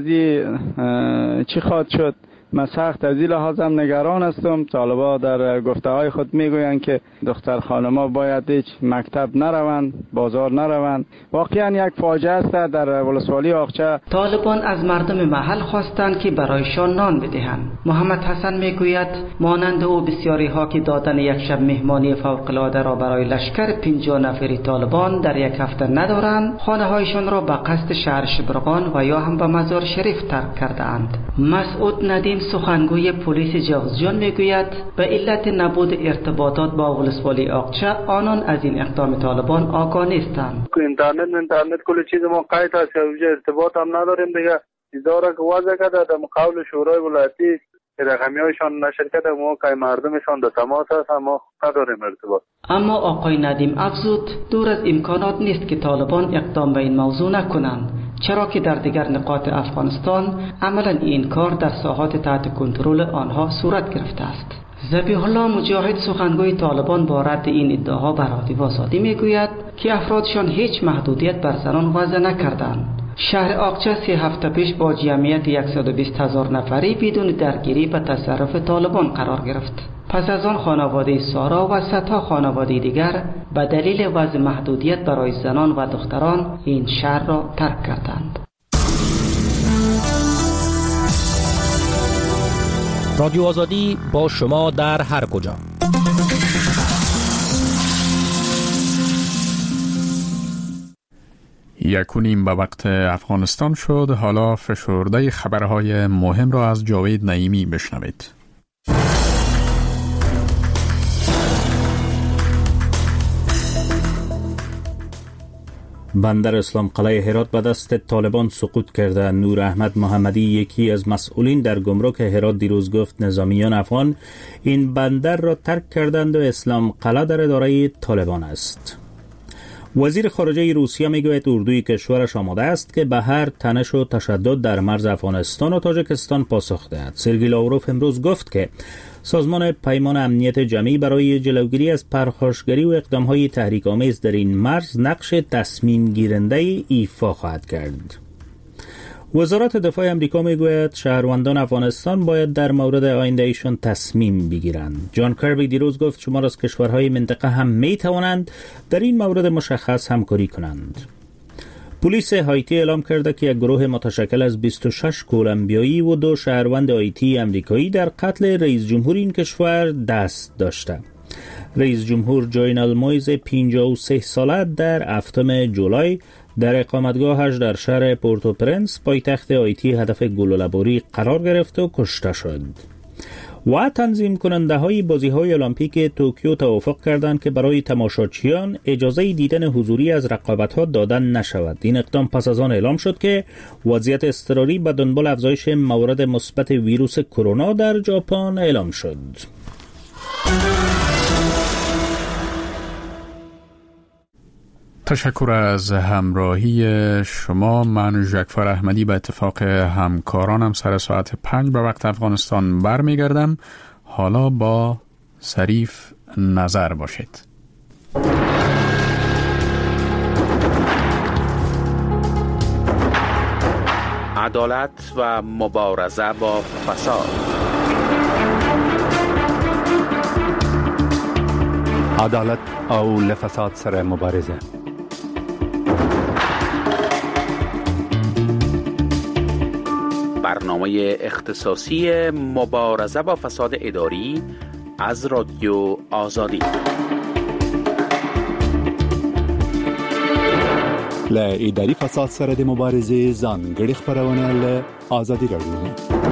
چی خواهد شد، من سخت از این لحاظم نگران هستم. طالبا در گفته های خود میگویند که دختر خانما باید هیچ مکتب نروند، بازار نروند. واقعا یک فاجعه است در ولسوالی آقچه. طالبان از مردم محل خواستند که برایشان نان بدهند. محمد حسن میگوید مانند او بسیاری ها که دادن یک شب مهمانی فوق العاده را برای لشکر 50 نفری طالبان در یک هفته ندارند، خانه هایشان را به قصد شهر شبرغان و یا هم به مزار شریف ترک کرده اند. مسعود ندیم سخنگوی پلیس جوزجان میگوید به علت نبود ارتباطات با ولسوالی آقچه آنان از این اقدام طالبان آگاه نیستند. اینترنت کل چیز ما قید است، ارتباط هم نداریم دیگه. اداره که وضع کرده در مقابل شورای ولایتی رقمیایشان نشر کرده، ما که مردمشان در تماس هست، ما نداریم ارتباط. اما آقای ندیم افزود دور از امکانات نیست که طالبان اقدام به این موضوع نکنند، چرا که در دیگر نقاط افغانستان عملا این کار در ساحات تحت کنترل آنها صورت گرفته است. ذبیح الله مجاهد سخنگوی طالبان با رد این ادعاها بر رادیو آزادی میگوید که افرادشان هیچ محدودیت بر زنان وضع نکردند. شهر آقچه 3 هفته پیش با جمعیت 120,000 نفری بدون درگیری به تصرف طالبان قرار گرفت. پس از آن خانواده سارا و صدها خانواده دیگر به دلیل وضع محدودیت برای زنان و دختران این شهر را ترک کردند. رادیو آزادی با شما در هر کجا. یکونیم به وقت افغانستان شد. حالا فشرده خبرهای مهم را از جاوید نعیمی بشنوید. بندر اسلام قلعه هرات به دست طالبان سقوط کرده. نور احمد محمدی، یکی از مسئولین در گمرک هرات، دیروز گفت نظامیان افغان این بندر را ترک کردند و اسلام قلعه در اداره طالبان است. وزیر خارجه روسیه میگوید اردوی کشورش آماده است که به هر تنش و تشدد در مرز افغانستان و تاجیکستان پاسخ دهد. سرگئی لاوروف امروز گفت که سازمان پیمان امنیت جمعی برای جلوگیری از پرخاشگری و اقدام‌های تحریک‌آمیز در این مرز نقش تصمیم گیرنده ایفا خواهد کرد. وزارت دفاع امریکا میگوید شهروندان افغانستان باید در مورد آینده ایشان تصمیم بگیرند. جان کربی دیروز گفت شمار از کشورهای منطقه هم میتوانند در این مورد مشخص همکاری کنند. پلیس هایتی اعلام کرده که یک گروه متشکل از 26 کولومبیایی و 2 شهروند هایتی امریکایی در قتل رئیس جمهور این کشور دست داشته. رئیس جمهور جوینال مویز 53 ساله در 7 جولای در اقامتگاهش در شهر پورتوپرنس پایتخت هایتی هدف گلوله‌باری قرار گرفت و کشته شد. و تنظیم کننده های بازی های المپیک توکیو توافق کردند که برای تماشاچیان اجازه دیدن حضوری از رقابت ها دادن نشود. این اقدام پس از آن اعلام شد که وضعیت اضطراری به دنبال افزایش موارد مثبت ویروس کرونا در ژاپن اعلام شد. تشکر از همراهی شما. من ژکفر احمدی به اتفاق همکارانم سر ساعت 5 به وقت افغانستان برمیگردم. حالا با صریف نظر باشید. عدالت و مبارزه با فساد. عدالت او لفساد سره مبارزه. برنامه اختصاصی مبارزه با فساد اداری از رادیو آزادی. ل اداری فساد سره د مبارزه ځانګړي خبرونه ل آزادی رادیو.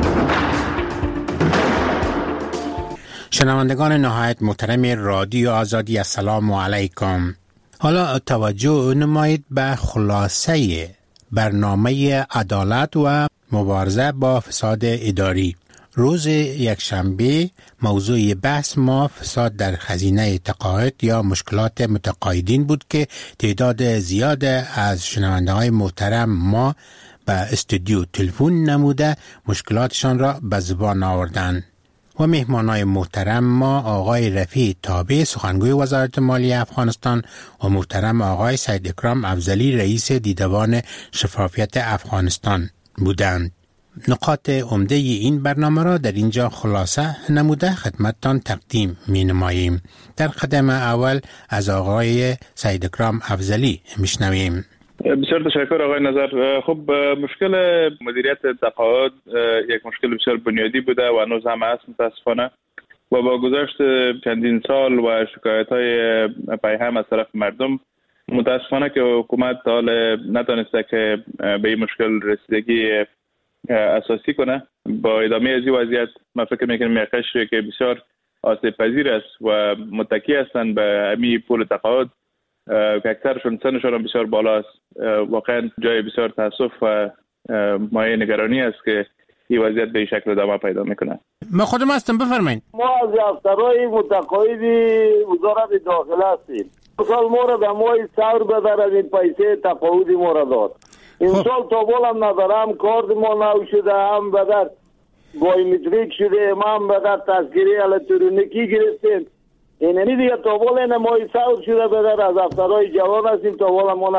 شنوندگان نهایت محترم رادیو آزادی، السلام علیکم. حالا توجه نمایید به خلاصه برنامه عدالت و مبارزه با فساد اداری. روز یکشنبه موضوع بحث ما فساد در خزینه تقاعد یا مشکلات متقاعدین بود که تعداد زیاد از شنونده های محترم ما به استودیو تلفن نموده مشکلاتشان را به زبان آوردند. و مهمانای محترم ما آقای رفیع تابع سخنگوی وزارت مالیه افغانستان و محترم آقای سید اکرام افضلی رئیس دیدبان شفافیت افغانستان بودند. نقاط عمده این برنامه را در اینجا خلاصه نموده خدمتتان تقدیم می نماییم. در قدم اول از آقای سید اکرام افضلی میشنویم. بسیار تشکر آقای نظر. خب مشکل مدیریت تقاعد یک مشکل بسیار بنیادی بوده و هنوز هم هست متاسفانه و با گذشت چندین سال و شکایت‌های پیهم از طرف مردم متاسفانه که حکومت حال نتونسته که به این مشکل رسیدگی اساسی کنه. با ادامه از این وضعیت من فکر میکنم یک قشری که بسیار آسیب پذیر است و متکی هستند به همین پول تقاعد که اکثرشون سنشون بسیار بالا است. واقعا جای بسیار تاسف و مایه نگرانی است که این وضعیت به این شکل ادامه پیدا میکنه. ما خودم هستم، بفرمایید. ما از افسرهای متقاعدی وزارت داخله هستیم. سال ما را به ماه سور بدارد این پیسه تقاعدی ما را داد. این سال تا بالم ندارم، کارت ما نو شده، هم بدر بایومتریک شده، هم بدر تذکره الکترونیکی گرفتیم. اینمی دیگه تا بال این ماه سور شده بدر از افسرهای جوان هستیم تا بال ما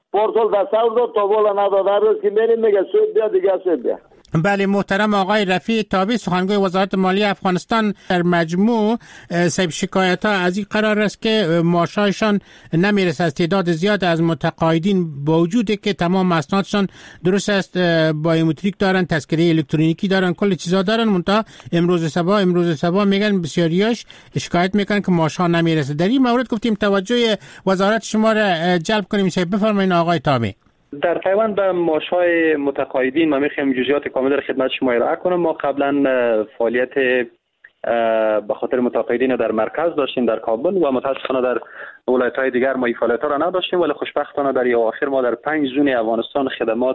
پارسال دستور داد تا بالا نداد. هر روز که میریم میگه سود بیا دیگه سود بیا. بله محترم آقای رفیع تابی سخنگوی وزارت مالی افغانستان، در مجموع صاحب شکایت ها از این قرار است که معاشایشان نمیرسه از تعداد زیاد از متقاعدین، با وجودی که تمام اسنادشان درست است، بایومتریک دارن، تذکره الکترونیکی دارن، کل چیزا دارن، منتها امروز صبح میگن بسیاریاش شکایت میکنن که معاش ها نمیرسه. در این مورد گفتیم توجه وزارت شما را جلب کنیم. بفرمایید آقای تابی. در پیوند به معاش‌های متقاعدین ما می‌خوایم جزئیات کامل در خدمت شما ارائه کنم. ما قبلا فعالیت به خاطر متقاعدین در مرکز داشتیم در کابل و متاسفانه در ولایت‌های دیگر ما این فعالیت‌ها را نداشتیم، ولی خوشبختانه در اواخر ما در 5 زون افغانستان خدمات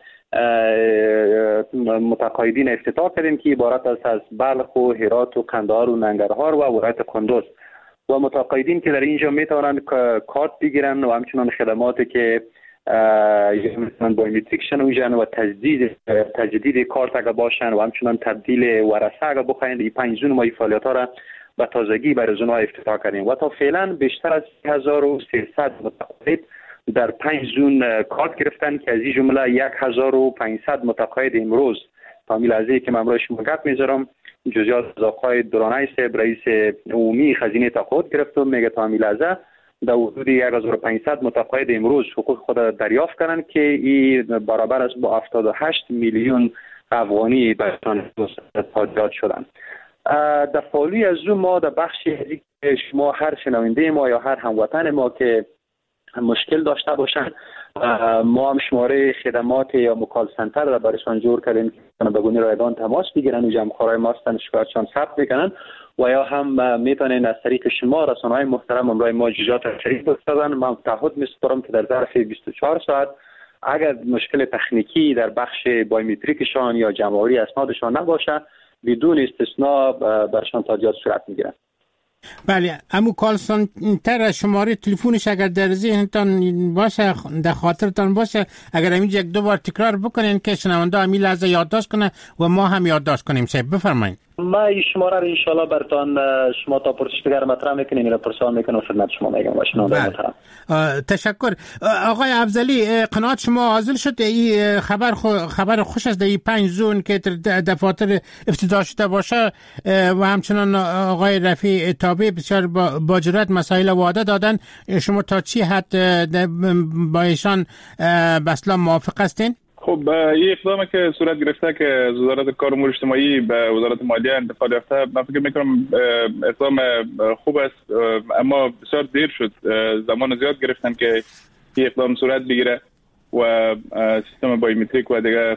متقاعدین افتتاح کردیم که عبارت است از بلخ و هرات و قندهار و ننگرهار و ولایت کندوز. و متقاعدین که در اینجا میتوانند کارت بگیرن و همچنان خدماتی که مثلا بایومتریک شنویجن و تجدید کارت اگه باشن و همچنان تبدیل ورثه اگه بخواین، این 5 زون ما این فعالیت ها را به تازگی برای زونها افتتاح کردیم و تا فعلا بیشتر از 1300 متقاعد در 5 زون کارت گرفتن که از این جمله 1500 متقاعد امروز تا لحظه‌ای که من امروز شما گپ میذارم جزئیات از آقای درانای صاحب رئیس عمومی خزینه تقاعد گرفتم، میگه تا لحظه در حدود 1500 متقاعد امروز حقوق خود دریافت کردن که این برابر است با 78 میلیون افغانی برشان تادیات شدن. در فعالی از ما در بخشی که شما هر شنونده ما یا هر هموطن ما که مشکل داشته باشن، ما هم شماره خدمات یا مکال سنتر را برشان جور کردیم که به گونه رایگان تماس بگیرن و جمع‌خوارای ما هستن شکایتشان ثبت میکنن و یا هم میتونن از طریق شما رسانه‌های محترم امروز ما جزئیات شریک بسازن. من تعهد می‌سپارم که در ظرف 24 ساعت اگر مشکل تکنیکی در بخش بایومتریکشان یا جمع‌آوری اسنادشان نباشه بدون استثناء برشان تادیات صورت میگیرن. بله امو کالسون تر شماره تلفنش اگر در ذهنتان باشه، در خاطرتان باشه، اگر همینجا 1-2 بار تکرار بکنین که شنونده همین لحظه یادداشت کنه و ما هم یادداشت کنیم. بفرمایید. ما این شماره رو ان شاء الله براتون شما تا پرسش دیگر مطرح میکنیم، میره پرسان میکنم خدمت شما میگم باشین. تشکر. آقای افضلی قناعت شما حاصل شد؟ این خبر خوش است در این 5 زون که دفاتر افتتاح شده باشه و همچنان آقای رفیع تابی بسیار با جرأت مسائل وعده دادن. شما تا چی حد با ایشان به اصلا موافق هستین؟ خب این اقدامی که صورت گرفته که از وزارت کار و امور اجتماعی به وزارت مالیه انتقال یافته، من فکر میکنم اقدام خوب است، اما بسیار دیر شد. زمان زیاد گرفتن که این اقدام صورت بگیره و سیستم بایومتریک و دیگه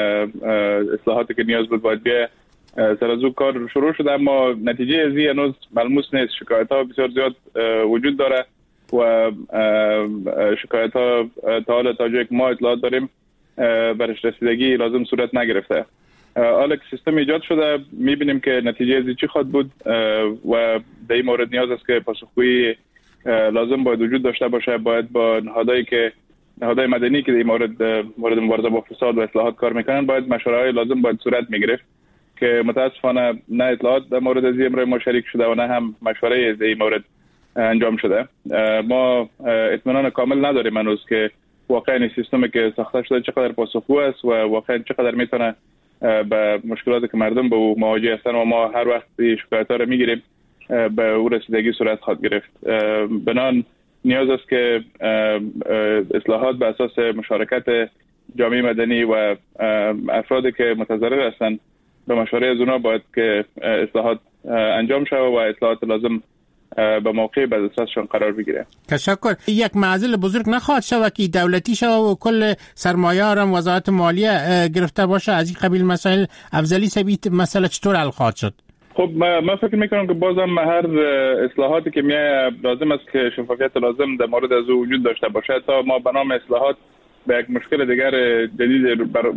اصلاحاتی که نیاز بود باید بیه سر از او کار شروع شده، اما نتیجه از این هنوز ملموس نیست. شکایت ها بسیار زیاد وجود داره و شکایت ها تا حالا تا جایی که ما اطلاعات داریم برش رسیدگی لازم صورت نگرفته. حالا که سیستم ایجاد شده میبینیم که نتیجه ازی چی خواهد بود و در این مورد نیاز است که پاسخگویی لازم باید وجود داشته باشه. باید با نهادهای مدنی که در این مورد مبارزه با فساد و اصلاحات کار میکنن باید مشوره‌های لازم باید صورت میگرفت که متاسفانه نه اطلاعات در مورد از این ما شریک شده و نه هم مشوره از این مورد انجام شده. ما اطمینان کامل نداریم هنوز که واقعا این سیستمی که ساخته شده چقدر پاسخگو است و واقعا چقدر میتونه به مشکلاتی که مردم به او مواجه هستن و ما هر وقت شکایت‌ها رو میگیریم به او رسیدگی صورت خواهد گرفت. بنان نیاز است که اصلاحات به اساس مشارکت جامعه مدنی و افرادی که متضرر هستند به مشوره از اونا باید که اصلاحات انجام شود و اصلاحات لازم به موقع به اساسشون قرار بگیره. تشکر. یک معضل بزرگ نخواهد شود که دولتی شود و کل سرمایه هم وزارت مالیه گرفته باشه از این قبیل مسائل؟ افضلی سبیت مسئله چطور حل خواهد شد؟ خب من فکر میکنم که بازم هر اصلاحاتی که لازم است که شفافیت لازم در مورد از وجود داشته باشه تا ما به نام اصلاحات به یک مشکل دیگر جدید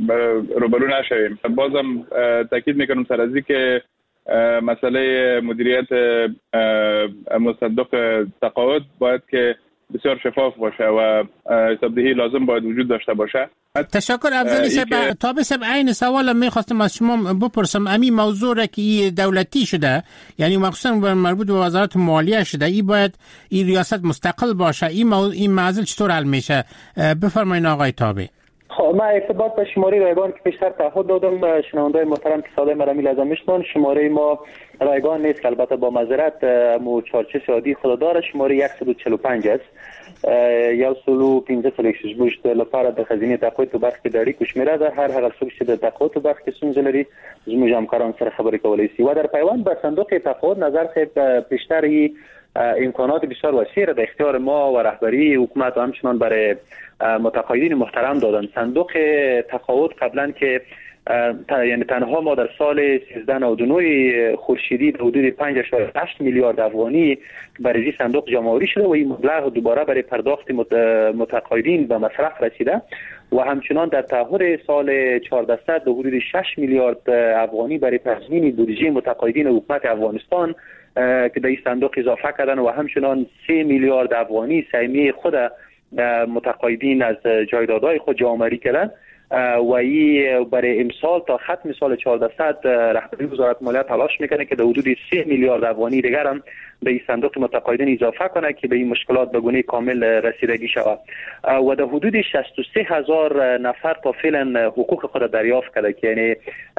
روبرو نشویم. بازم تاکید میکنم سر از که مسئله مدیریت مصدق تقاعد باید که بسیار شفاف باشه و حسابدهی لازم باید وجود داشته باشه. تشکر افضلی صاحب. تابع صاحب عین سوال میخواستم از شما بپرسم، امی موضوع را که دولتی شده، یعنی مخصوصا مربوط به وزارت مالیه شده، این باید این ریاست مستقل باشه، این معضل چطور حل میشه؟ بفرمایید آقای تابع. ما ارتباط به شماره رایگان که پیشتر تعهد دادم، شنوندای محترم که صدای مرا میلازم میشنون، شماره ما رایگان نیست که البته با معذرت مو چارچه عادی خود داره، شماره 145 است. یا سلو 15 بوشت لپاره در خزینه تقویت و برخی داری کشمیره ده هر هر سوکش در تقویت و برخی سنجلری زموج همکاران سر خبری کولی سی و در پیوند به صندوق تقویت نظر خیلی پیشتری امکانات بسیار وسیع را در اختیار ما و رهبری حکومت و همچنان برای متقاعدین محترم دادن. صندوق تقاعد قبلا که یعنی تنها ما در سال 1399 خورشیدی به حدود 5.8 میلیارد افغانی برای صندوق جمع‌آوری شده و این مبلغ دوباره برای پرداخت متقاعدین به مصرف رسیده و همچنان در تعهد سال 1400 به حدود 6 میلیارد افغانی برای تضمین بودجه متقاعدین حکومت افغانستان که در این صندوق اضافه کردن و همچنان 3 میلیارد افغانی سهمیه خود متقاعدین از جایدادهای خود جمع‌آوری کردن و این برای امسال تا ختم سال 1400 رهبری وزارت مالیه تلاش میکنه که در حدود 3 میلیارد افغانی دیگر هم به این صندوق متقاعدین اضافه کنه که به این مشکلات به گونه کامل رسیدگی شود و در حدود 63,000 نفر تا فعلا حقوق خود دریافت کرده که یعنی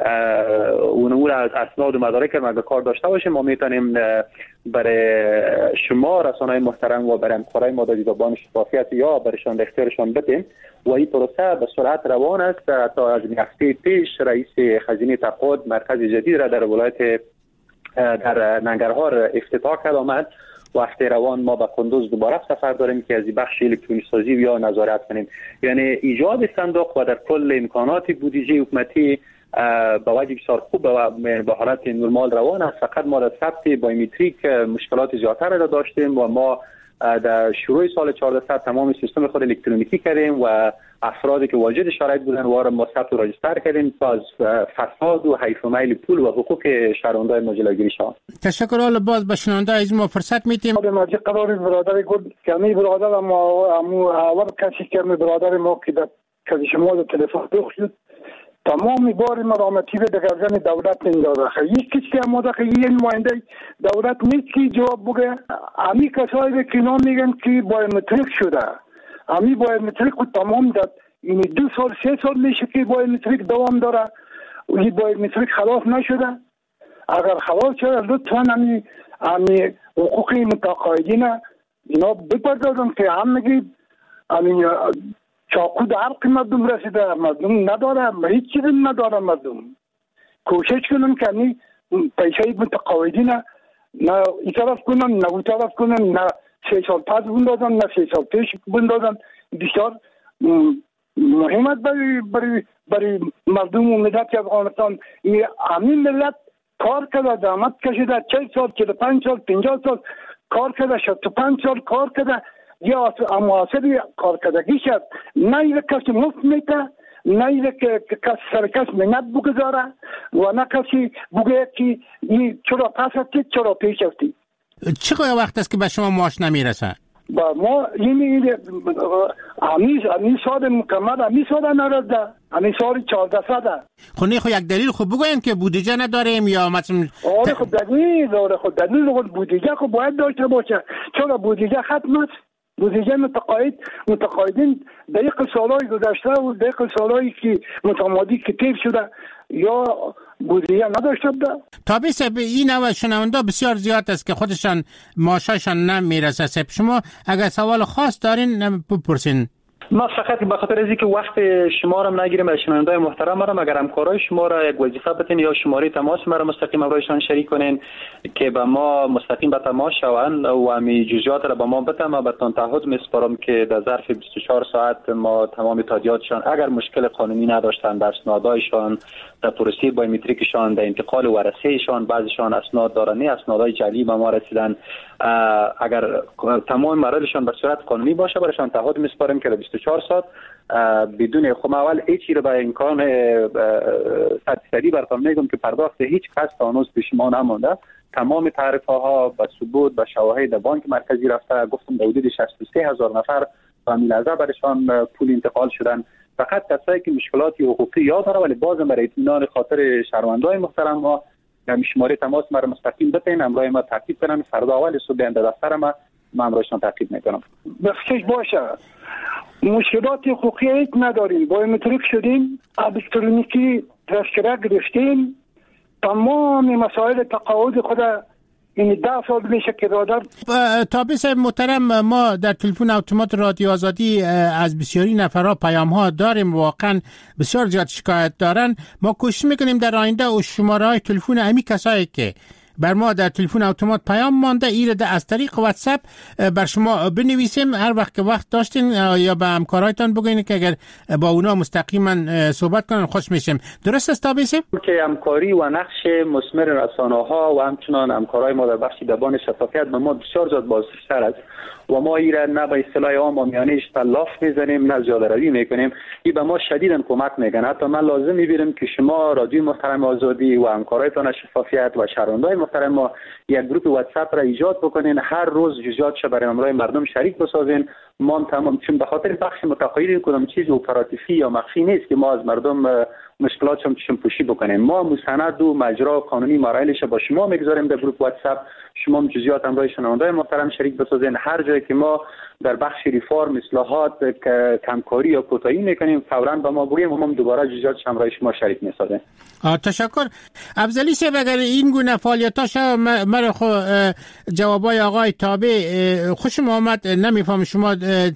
اون از اسناد و مدارک ما به کار داشته باشیم. ما میتونیم برای شما رسانه‌های محترم و برای همکارای ما در زبان شفافیت یا برایشان در اختیارشان بدیم و این پروسه به سرعت روان است. تا از هفته پیش رئیس خزینه تقاعد مرکز جدید را در ولایت در ننگرهار افتتاح کرد آمد و هفته روان ما به کندوز دوباره سفر داریم که از این بخش الکترونیک سازی یا نظارت کنیم. یعنی ایجاد صندوق و در کل امکانات بودجه حکومتی با وجه بسیار خوب و به حالت نرمال روان است. فقط ما در ثبت بایومتریک مشکلات زیادتر را داشتیم و ما در شروع سال 1400 تمام سیستم خود الکترونیکی کردیم و افرادی که واجد شرایط بودن و ما ثبت و راجستر کردیم تا از فساد و حیف و میل پول و حقوق شهروندان ما جلوگیری شود. تشکر. حالا باز به شنونده از ما فرصت میدیم. به مرجع قرار برادر گفت که می برادر ما اول کسی که می برادر ما که کسی شما در تلفن دخل شد تمام بار مرامتی به دگرزن دولت اندازه یک کسی که اماده که یه نماینده دولت نیست که جواب بگه. امی کسایی که اینا میگن که بایومتریک شده، امی بایومتریک رو تمام داد، این 2 سال 3 سال میشه که بایومتریک دوام داره و این بایومتریک خلاص نشده. اگر خلاص شده لطفا امی حقوق متقاعدین اینا بپردازن که هم میگید امی چاقو در حلق مردم رسیده، مردم نداره، هیچ چیزی نداره. مردم کوشش کنن که امی پیشه متقاعدین نه این طرف کنن نه اون طرف کنن، نه 3 سال پس بندازن نه 3 سال پیش بندازن. بسیار مهمت برای مردم و ملت افغانستان. همین ملت کار کرده، زحمت کشیده، 40 سال 45 سال 50 سال کار کرده، 65 سال کار کرده، یا امواسبی کار کردگی شد. نه یک کسی مفت میته، نه یک کسی سرکس منت بگذاره و نه کسی بگه که چرا پس هستی چرا پیش هستی. چقدر وقت است که به شما معاش نمیرسه؟ با ما این همی سال مکمل همی سال نرده، همی سال 1400. خب یک دلیل خوب بگوین که بودجه نداریم یا مثلا آره خب دلیل بودجه خب باید داشته باشه. چرا بودجه ختم است؟ بودجه متقاعدین دقیق سالهای گذشته و دقیق سالهایی که متمادی که تیر شده یا بودجه نداشته بوده. تابع این نوع شنونده بسیار زیاد است که خودشان معاششان نمیرسه. شما اگر سوال خاص دارین بپرسین. ما فقط به خاطر از اینکه وقت شما را نگیریم از شنونده‌های محترم مرا اگر همکارای شما را یک وظیفه بدین یا شماره تماس مرا مستقیم برایشان شریک کنین که به ما مستقیم به تماس شوند و همین جزئیات را به ما بدن. ما بهتون تعهد میسپارم که در ظرف 24 ساعت ما تمام تادیاتشان اگر مشکل قانونی نداشتن در اسنادایشان، در پروسه بایومتریکشان، در انتقال ورثه‌شان، بعضیشان اسناد دارن، اسنادهای جعلی به ما رسیدن، اگر تمام مراحلشان به صورت قانونی باشه برایشان تعهد میسپاریم که در 24 ساعت بدون خود اول هیچی رو به امکان صدیصدی براتون میگم که پرداخت هیچ کس تا هنوز به شما نمونده تمام تعرفه ها به ثبوت و شواهد بانک مرکزی رفته. گفتم حدود 63000 نفر به همین لحظه برشان پول انتقال شدن. فقط کسایی که مشکلات حقوقی یا داره ولی بازم برای اطمینان خاطر شهروندای محترم ما شماره تماس ما مستقیم بتین، امرای ما تعقیب کنن. فردا اول صبح اند دفتر ما امرایشان تعقیب میکنم. بخشش باشه. مشکلات حقوقی هیچ نداریم، بایومتریک شدیم، الکترونیکی تذکره گرفتیم، تمام مسائل تقاعد خود این 10 سال میشه که دادن. تابع صاحب محترم، ما در تلفن اتومات رادیو آزادی از بسیاری نفرها پیام ها داریم، واقعا بسیار زیاد شکایت دارن. ما کوشش میکنیم در آینده و شماره های تلفن امی کسایی که بر ما در تلفن اتومات پیام مانده ایره از طریق واتساپ بر شما بنویسیم. هر وقت که وقت داشتین یا به همکارایتان بگوین که اگر با اونا مستقیما صحبت کنن خوش میشیم. درست است تابع صاحب؟ که همکاری و نقش مثمر رسانه‌ها و همچنان همکارای ما در بخش دبان شفافیت به ما بسیار زیاد بازنشسته است و ما ایره نه به اصطلاح عام و میانه تلاف میزنیم نه زیاده روی میکنیم. این به ما شدیداً کمک میکنه. حتی من لازم میبینم که شما رادیو محترم آزادی و همکارایتان شفافیت و شهروندای محترم ما یک گروه واتساپ را ایجاد بکنین، هر روز جزئیاتش برای امرای مردم شریک بسازین. ما تمام چون به خاطر بخش متقاعدین کدام چیز اپراتیفی یا مخفی نیست که ما از مردم مشکلاتشون پوشی بکنیم. ما مستند و مجرا قانونی مراحلش با شما میگذاریم در گروه واتساپ. شما جزئیات امرای شنوندای محترم شریک بسازین. هر جایی که ما در بخش ریفارم اصلاحات کمکاری یا کوتاهی میکنیم فوراً به ما بگیم و ما دوباره جزئیات امرای شما شریک میسازیم. تشکر. افضلی صاحب، اگر این گونه فعالیتاش مرا جوابای آقای تابع خوشم آمد، نمیفهم شما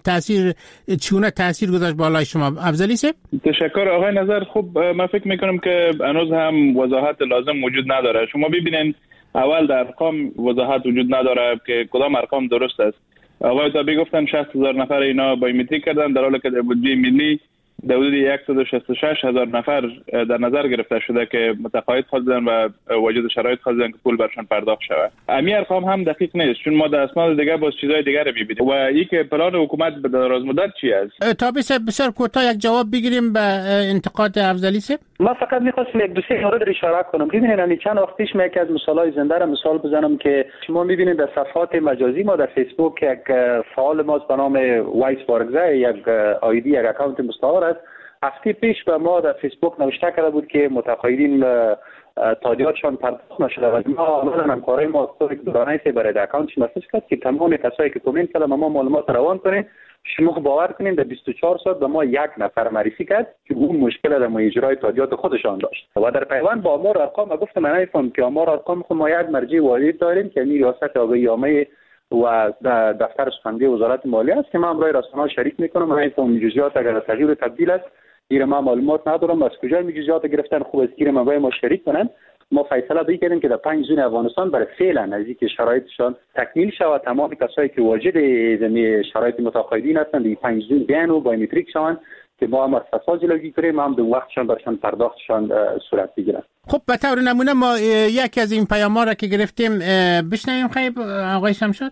چونه تاثیر گذاشت بالای شما. افضلی صاحب تشکر. آقای نظر خوب، من فکر میکنم که هنوز هم وضاحت لازم وجود نداره. شما ببینین اول در ارقام وضاحت وجود نداره که کدام ارقام درست است. آقای تابع گفتن 60000 نفر اینا بایومتریک کردن، در حالی که در بودجه ملی در حدود 166000 نفر در نظر گرفته شده که متقاعد خواستن و واجد شرایط خواستن که پول برشان پرداخت شود. امی ارقام هم دقیق نیست، چون ما در اسناد دیگه باز چیزای دیگر می‌بینیم. و اینکه پلان حکومت به دراز مدت چی است؟ تابع صاحب بسیار کوتاه یک جواب بگیریم به انتقاد افضلی صاحب. ما فقط می‌خواستم یک دو سه مورد اشاره کنم. ببینید همین چند وقت پیش من یکی از مثالای زنده را مثال بزنم که شما می‌بینید در صفحات مجازی ما در فیسبوک یک فعال ماست به نام وایس بارگزای، یک آیدی، یک اکانت مستعار است. هفته پیش به ما در فیسبوک نوشته کرده بود که متقاعدین تادیاتشان پرداخت نشده و ما عملا همکارای ما دورانه برای اکانتش مسیج کرد که تمام کسایی که کامنت کردن ما معلومات روان کنین. شما باور کنین در 24 ساعت به ما یک نفر معرفی کرد که اون مشکل در اجرای تادیات خودشان داشت و در پیوند با آمار ارقام گفتم من نمیفهم که آمار ارقام خود ما یک مرجع واحد داریم که ریاست آبیامه و دفتر سخنگوی وزارت مالیه است که ما امرای رسانه‌ها شریک میکنم. من این جزئیات اگر تغییر و تبدیل است گیر ما معلومات ندارم از کجا جزئیات گرفتن، خوب است گیر ما شریک کنن. ما فیصله کردیم که در 5 زون افغانستان برای فعلا نزدیک شرایطشان تکمیل شود. تمام کسایی که واجد زمین شرایط متقاعدین هستند این 5 زون بیان و بایومتریک شوند که ما هم اساس جلوگیری کنیم، هم دو وقتشان برشان پرداختشان صورت بگیرد. خب به طور نمونه ما یکی از این پیام‌ها را که گرفتیم بشنویم. خیلی آقای شمشاد.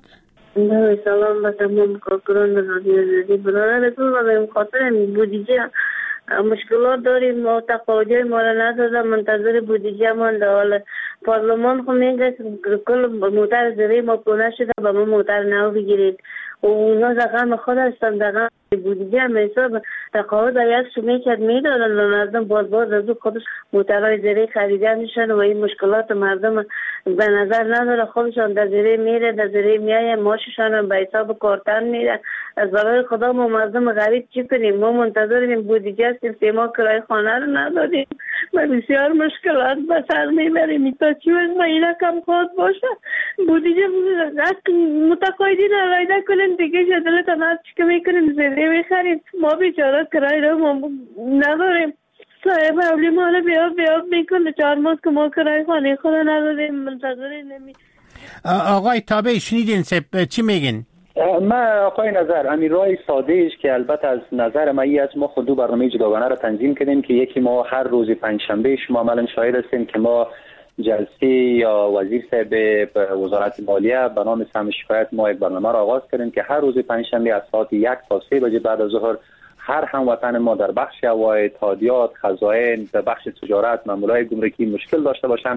سلام به تمام کارکنان رادیو آزادی. برادرتون و به خاطر بودجه مشکلات داریم و تقاضای ما را ندادن، منتظر بودجه مانده. حالا پارلمان خو میگه کل موتر زیر ما پونه شده به ما موتر نو بگیرید و اونا زغم خود هستن زغم بودجه هم حساب تقاضا باید شما کرد میدادن و مردم باز از خودش موترهای زیر خریده میشن و این مشکلات مردم به نظر نداره. خودشان در زیر میره در زیر میایه ماششان به حساب کارتن میره. از برای خدا ما مردم غریب چی کنیم؟ ما منتظریم بودجه هستیم که ما کرای خانه رو ندادیم و بسیار مشکلات به سر میبریم. تا چی وقت ما اینا کم خواهد باشه بودجه متقاعدین رایده کنیم دیگه جدلت هم از چی که میکنیم زیده میخریم. ما بیچاره کرای رو ما نداریم. صاحب اولی مالا بیاب میکنه 4 ماه که ما کرای خانه خدا ندادیم منتظریم نمی. آقای تابع شنیدین چی میگین؟ ما آقای نظر همین رای ساده ایش که البته از نظر ما از ما خود دو برنامه جداگانه را تنظیم کردیم که یکی ما هر روز پنجشنبه شما عملا شاهد هستیم که ما جلسه یا وزیر صاحب به وزارت مالیه به نام سهم شکایت ما یک برنامه را آغاز کردیم که هر روز پنجشنبه از ساعت 1 تا 3 بجه بعد از ظهر هر هموطن ما در بخش عواید، تادیات، خزائن، در بخش تجارت، مامورای گمرکی مشکل داشته باشند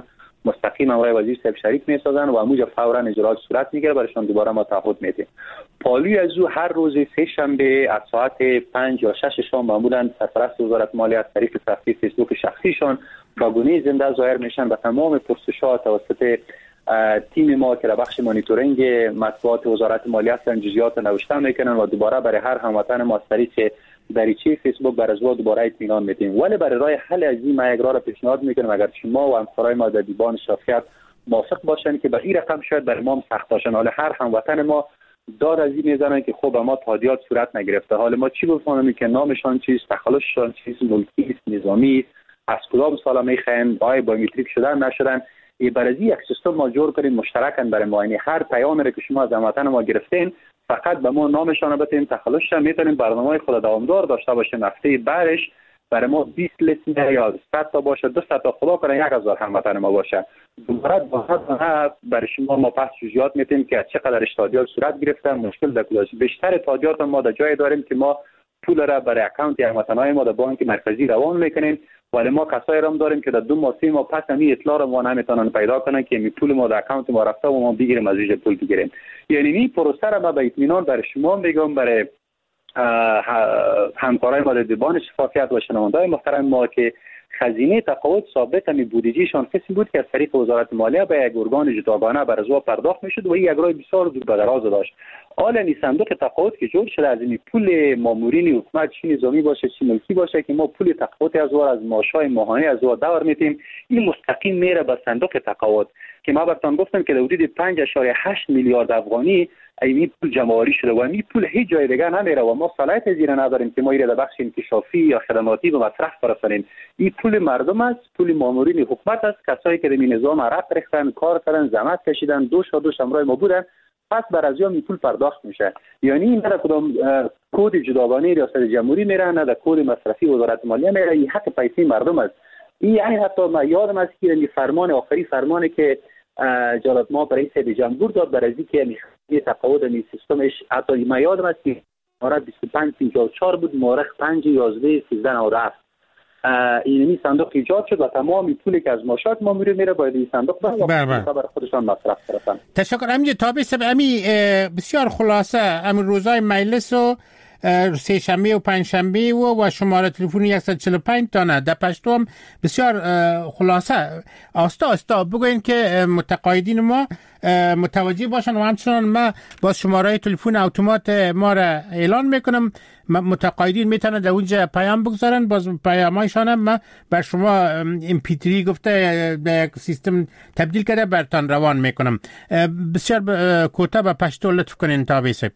مستقیم امرای وزیر صاحب شریک میسازن و همونجا فورا اجراات صورت میگیره، برایشان دوباره ما تعهد میدیم. پالوی از او هر روز سه شنبه از ساعت 5 یا 6 شام معمولا سرپرست وزارت مالیه از طریق صفحه فیسبوک شخصیشان با گونه زنده ظاهر میشن و تمام پرسش‌ها توسط تیم ما که در بخش مانیتورینگ مطبوعات وزارت مالیه هستن جزئیات نوشته میکنن و دوباره برای هر هموطن ما از طریق دریچه فیسبوک بر از دوباره اطمینان میدیم. ولی برای راه حل از این ما یک راه را پیشنهاد میکنم اگر شما و همکارای ما در دیوان شافعیت موافق باشن که به این رقم شاید برای ما سخت باشه، حالا هر هموطن ما داد از این میزنن که خب ما تادیات صورت نگرفته، حالا ما چی بفهمیم که نامشان چیست، تخلصشان چیست، ملکی نظامی از کدام سالا میخواین، بایومتریک شدن نشدن. این برای یک سیستم ما جور کنیم مشترکاً برای ما، یعنی هر پیامی را که شما از هموطن ما گرفتین فقط به ما نامشان رو بتین، تخلصشان میتونیم برنامه خود دوامدار داشته باشیم. هفته بعدش برای ما 20 لیست یا 100 تا باشه، 200 تا خدا کنه 1000 هموطن ما باشه. دوباره برای شما ما پس جزئیات میتیم که چقدر تادیات صورت گرفته، مشکل در کجاست. بیشتر تادیات ما در جای داریم که ما پول را برای اکانت هموطنای ما در بانک مرکزی روان میکنیم، ولی ما کسایی را هم داریم که در 2 ماه 3 ماه پس همین اطلاع را ما نمیتونن پیدا کنن که می پول ما در اکانت ما رفته و ما بگیریم از اینجا پول بگیریم. یعنی این پروسه را ما به اطمینان برای شما میگم، برای همکارای ما در دیوان شفافیت و شنوندای محترم ما که خزینه تقاعد سابق می بودجهشان کسی بود که از طریق وزارت مالیه به یک ارگان جداگانه بر ازوا پرداخت میشد و این یک راه بسیار دور به دراز داشت. حالا این صندوق تقاعد که جور شده از این پول مامورین حکومت چی نظامی باشه چی ملکی باشه که ما پول تقاعد از معاشای ماهانه از دور میتیم، این مستقیم میره به صندوق تقاعد که ما براتون گفتم که حدود 5.8 میلیارد افغانی این پول جمع‌آوری شده و این پول هیچ جای دیگه نمیره و ما صلاحیت زیر نداریم که ما این در بخش انکشافی یا خدماتی به مصرف برسانیم. این پول مردم است، پول مامورین حکومت است، کسایی که در این نظام عرق ریختن، کار کردن، زحمت کشیدن، دوش همراه ما بودن، پس بر از این پول پرداخت میشه. یعنی این در کدام کد جداگانه ریاست جمهوری میره، نه در کد مصرفی وزارت مالیه میره، این حق پیسه مردم است. این یعنی حتی ما یادم است که این فرمان آخری فرمانی که جلالت ما رئیس جمهور داد برای اینکه میخواد تقاعد این سیستمش، حتی ما یادم است که مورد 2554 بود، مورد 511 1397 این صندوق ایجاد شد و تمام پولی که از معاشات ماموری میره باید این صندوق برای خودشان مصرف کنن. تشکر. همین تابع امی بسیار خلاصه امروز روزهای مجلس و سه شنبه و پنج شنبه و شماره تلفنی 145 تانه در پشتوم بسیار خلاصه آستا بگوین که متقاعدین ما متوجه باشن و همچنان ما با شماره تلفن اتومات ما را اعلان میکنم، متقاعدین میتونن در اونجا پیام بگذارن، باز پیامایشان ما بر شما MP3 گفته به یک سیستم تبدیل کرده برتان روان میکنم. بسیار کوتاه به پشتو لطف کنین تابع صاحب.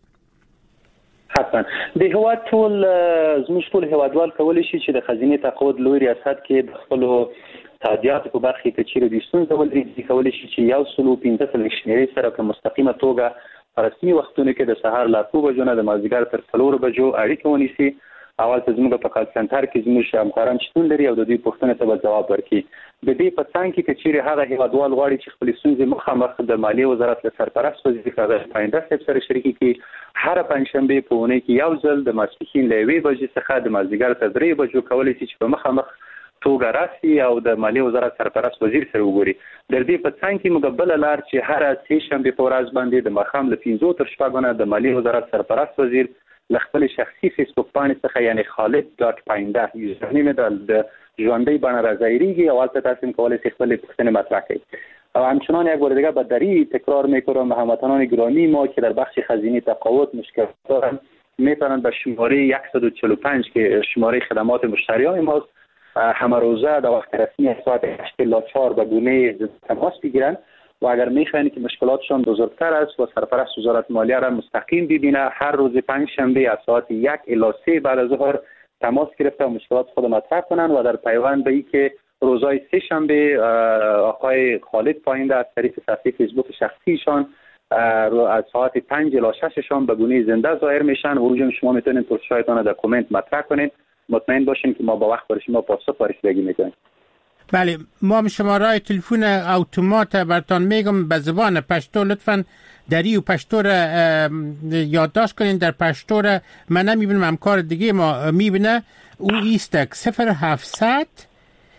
حتما د هیواد ټول زموږ ټول هیوادوال کولی شي چې د خزینې تقاعد لوی ریاست کې د خپلو تادیاتو په برخه کې چیرې د ستونزې ولري کولی شي چې 115 شمیرې سره په مستقیمه توګه په رسمي وختونو کې د سهار له 8 بجو نه د مازدیګر تر 4 بجو اړیکه ونیسي. اول ته زموږ په کال سنټر کې زموږ همکاران شتون لري او د دې پوښتنې ته به ځواب ورکړي. د دې په څنګ کې چیرې هغه هیوادوال غواړي چې خپل ستونزې مخامخ د مالیې وزارت له سرپرست وزیر کاغذ پاینده صاحب سره شریکي کړي. هر پنځشنبه په اونۍ کې یو ځل د ماسپښین له 1 بجې څخه د مازدیګر تر 3 بجو کولی شي چې په مخامخ توګه راسي او د مالیې وزارت سرپرست وزیر سره وګوري. د دې په څنګ کې موږ بل لار چې هر سه شنبه په ورځ باندې د ماښام له 5 تر 6 د مالیې وزارت سرپرست وزیر لخپل شخصي فیسبوک باندې څخه یعنی خالد.painda یوزرنیم د ژوندۍ بڼه راځيږي او تاسو تاسو کولای شئ خپل پوښتنه مطرح کړئ. او همچنان یک بار دیگه با دری تکرار میکنم هموطنان گرامی ما که در بخش خزینه تقاعد مشکل دارن میتونن به شماره 145 که شماره خدمات مشتریان ماست همه روزه در وقت رسمی ساعت 8 تا 4 به گونه تماس بگیرن و اگر میخواین که مشکلاتشان بزرگتر است و سرپرست وزارت مالیه را مستقیم ببینه هر روز پنجشنبه از ساعت 1 الی 3 بعد از ظهر تماس گرفته و مشکلات خود مطرح کنن و در پیوند به اینکه روزهای سه شنبه آقای خالد پاینده از طریق صفحه فیسبوک شخصیشان از ساعت 5 الی 6 شام به گونه زنده ظاهر میشن و اونجا شما میتونید پرسش‌هایتان در کامنت مطرح کنید. مطمئن باشین که ما با وقت برای شما پاسخ رسیدگی میکنیم. بله ما شماره تلفن اتومات براتون میگم به زبان پشتو لطفاً دری و پشتو را یادداشت کنین. در پشتو را من نمیبینم همکار دیگه ما میبینه او ایستک 0700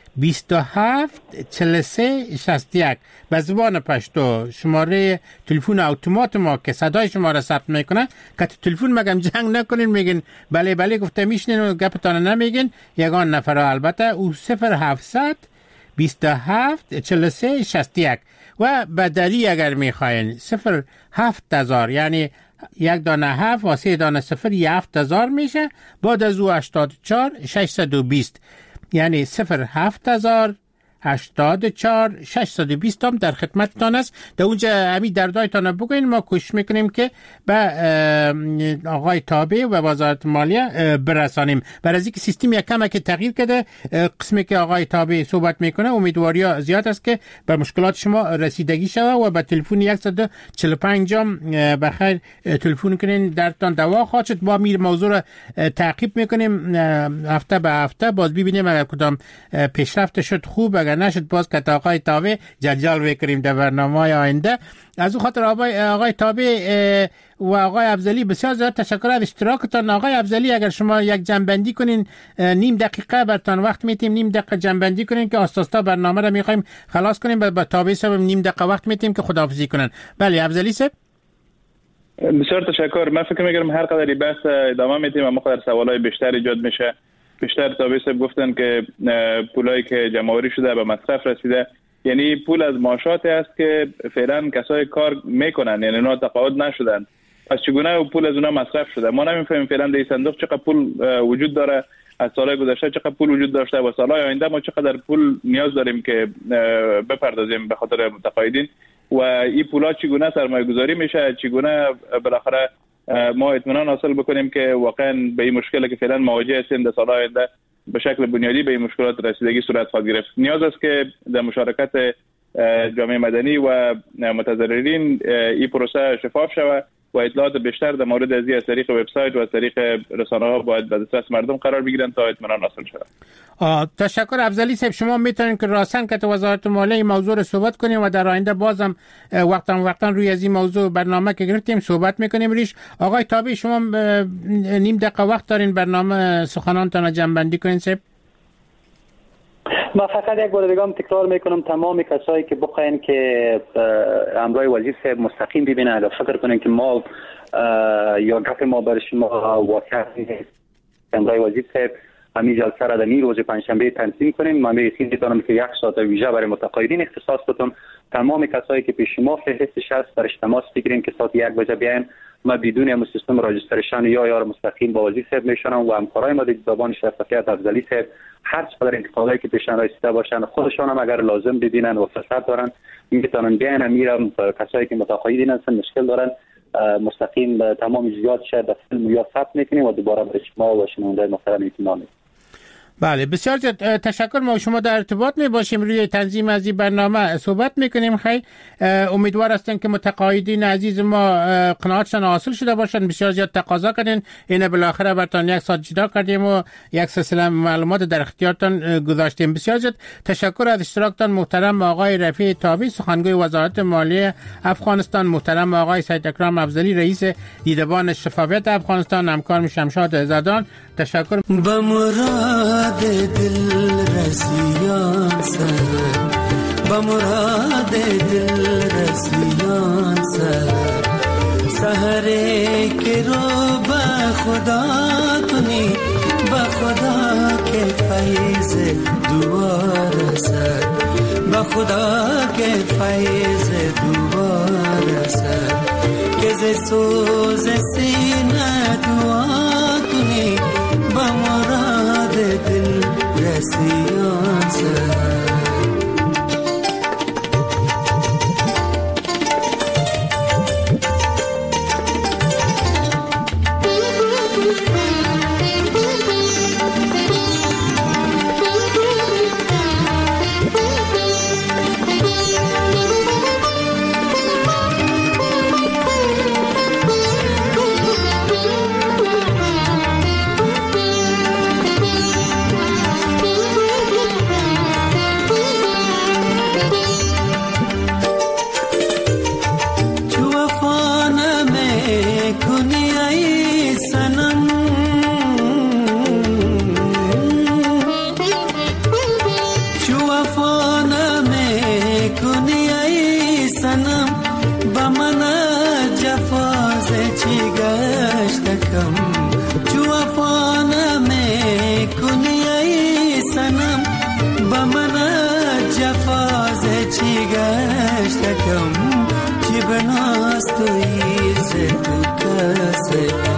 27 43 61 به زبان پشتو شماره تلفن اتومات ما که صدای شما را ثبت میکنه که تلفن مگم جنگ نکنین میگین بله بله گفته میشنین و گپتان نمیگین یگان نفر البته او 0700 27 43 61 و بدلی اگر میخواین 07000 یعنی یک دانه 7 و 3 دانه 0 7000 میشه بعد از او 84 620 یعنی 07000 84 620 هم در خدمتتان است. در اونجا همین دردایتان بگوین ما کوشش میکنیم که به آقای تابع و وزارت مالیه برسانیم. برای از اینکه سیستم یک کم که تغییر کرده قسمی که آقای تابع صحبت میکنه امیدواری زیاد است که به مشکلات شما رسیدگی شود و به تلفن 145 بخیر تلفن کنین درتان دوا خواهد شد. با میر موضوع را تعقیب میکنیم هفته به هفته باز ببینیم اگر کدام پیشرفت شد خوب اگر نشد باز که آقای تابع جلجال بکنیم در برنامه‌های آینده. از اون خاطر آقای تابع و آقای افضلی بسیار زیاد تشکر از اشتراکتان. آقای افضلی اگر شما یک جنبندی کنین نیم دقیقه برتان وقت میتیم نیم دقیقه جنبندی کنین که آستاستا برنامه را میخوایم خلاص کنیم با تابع صاحب نیم دقیقه وقت میتیم که خداحافظی کنن. بله افضلی صاحب بسیار تشکر. من فکر می‌کنم هر قدری بحث ادامه میتیم اما خاطر سوالای بیشتر ایجاد میشه. بیشتر تابع صاحب گفتن که پولایی که جمع‌آوری شده به مصرف رسیده یعنی پول از معاشات است که فعلا کسای کار میکنن یعنی اونا تقاعد نشدن پس چگونه پول از اونا مصرف شده ما نمیفهمیم فعلا در این صندوق چقدر پول وجود داره از سالهای گذشته چقدر پول وجود داشته و سالهای آینده ما چقدر پول نیاز داریم که بپردازیم به خاطر متقاعدین و این پولا چگونه سرمایه گذاری میشه چگونه بالاخره ما اطمینان حاصل بکنیم که واقعا به این مشکلی که فعلا مواجه هستیم در سالهای آینده به شکل بنیادی به این مشکلات رسیدگی صورت خواهد گرفت. نیاز است که در مشارکت جامعه مدنی و متضررین این پروسه شفاف شود و اطلاعات بیشتر در مورد از از طریق وبسایت و از طریق رسانه‌ها باید به دسترس مردم قرار بگیرن تا اطمینان حاصل شود. تشکر افضلی صاحب. شما میتونین که راسن که وزارت مالیه این موضوع رو صحبت کنیم و در آینده بازم وقتا روی از این موضوع برنامه که گرفتیم صحبت میکنیم ریش. آقای تابع شما نیم دقیقه وقت دارین برنامه سخنانتان جمع بندی کنین صاحب. ما فقط یک بار دیگه تکرار میکنم تمام کسایی که بخواین که امرای وزیر صاحب مستقیم ببینن اگر فکر کنن که ما یا گپ ما بر شما واقعا امرای وزیر صاحب همین جلسه را در روز پنجشنبه تنظیم کنیم. من می‌خواستم که یک ساعت ویژه برای متقاعدین اختصاص بدم. تمام کسایی که پیش ما فهرستش هست در تماس بگیریم که ساعت 1 بجه بیاین. ما بدون هم سیستم راجستریشن یا مستقیم با وزیر صاحب میشونم و همکارای ما در زبان شفافیت افضلی صاحب هر چقدر انتقادایی که پیشان رسیده باشن خودشان هم اگر لازم ببینن و فرصت دارن میتونن بیان میرم کسایی که متقاعدین هستن مشکل دارن مستقیم تمام جزئیات شد فیلم یا ثبت میکنیم و دوباره به شما و شنونده محترم اطمینان. بله بسیار تشکر. ما شما در ارتباط می باشیم روی تنظیم از این برنامه صحبت میکنیم. خیلی امیدوار هستیم که متقاعدین عزیز ما قناعتشان حاصل شده باشند. بسیار زیاد تقاضا کردین این بالاخره براتون یک ساعت جدا کردیم و یک سلسله معلومات در اختیارتان گذاشتیم. بسیار زیاد تشکر از اشتراکتان محترم آقای رفیع تابع سخنگوی وزارت مالیه افغانستان، محترم آقای سید اکرم افضلی رئیس دیدبان شفافیت افغانستان، همکارم شمشاد زدان. تشکر. بمراد دل رسیان سر بمراد دل رسیان سر سحره که رو به خدا کنی به خدا که فیض دوار سر به خدا که فیض دوار سر که ز سوز سینه دعا کنی به مراد دل رسیان سر. تویی ز تو کس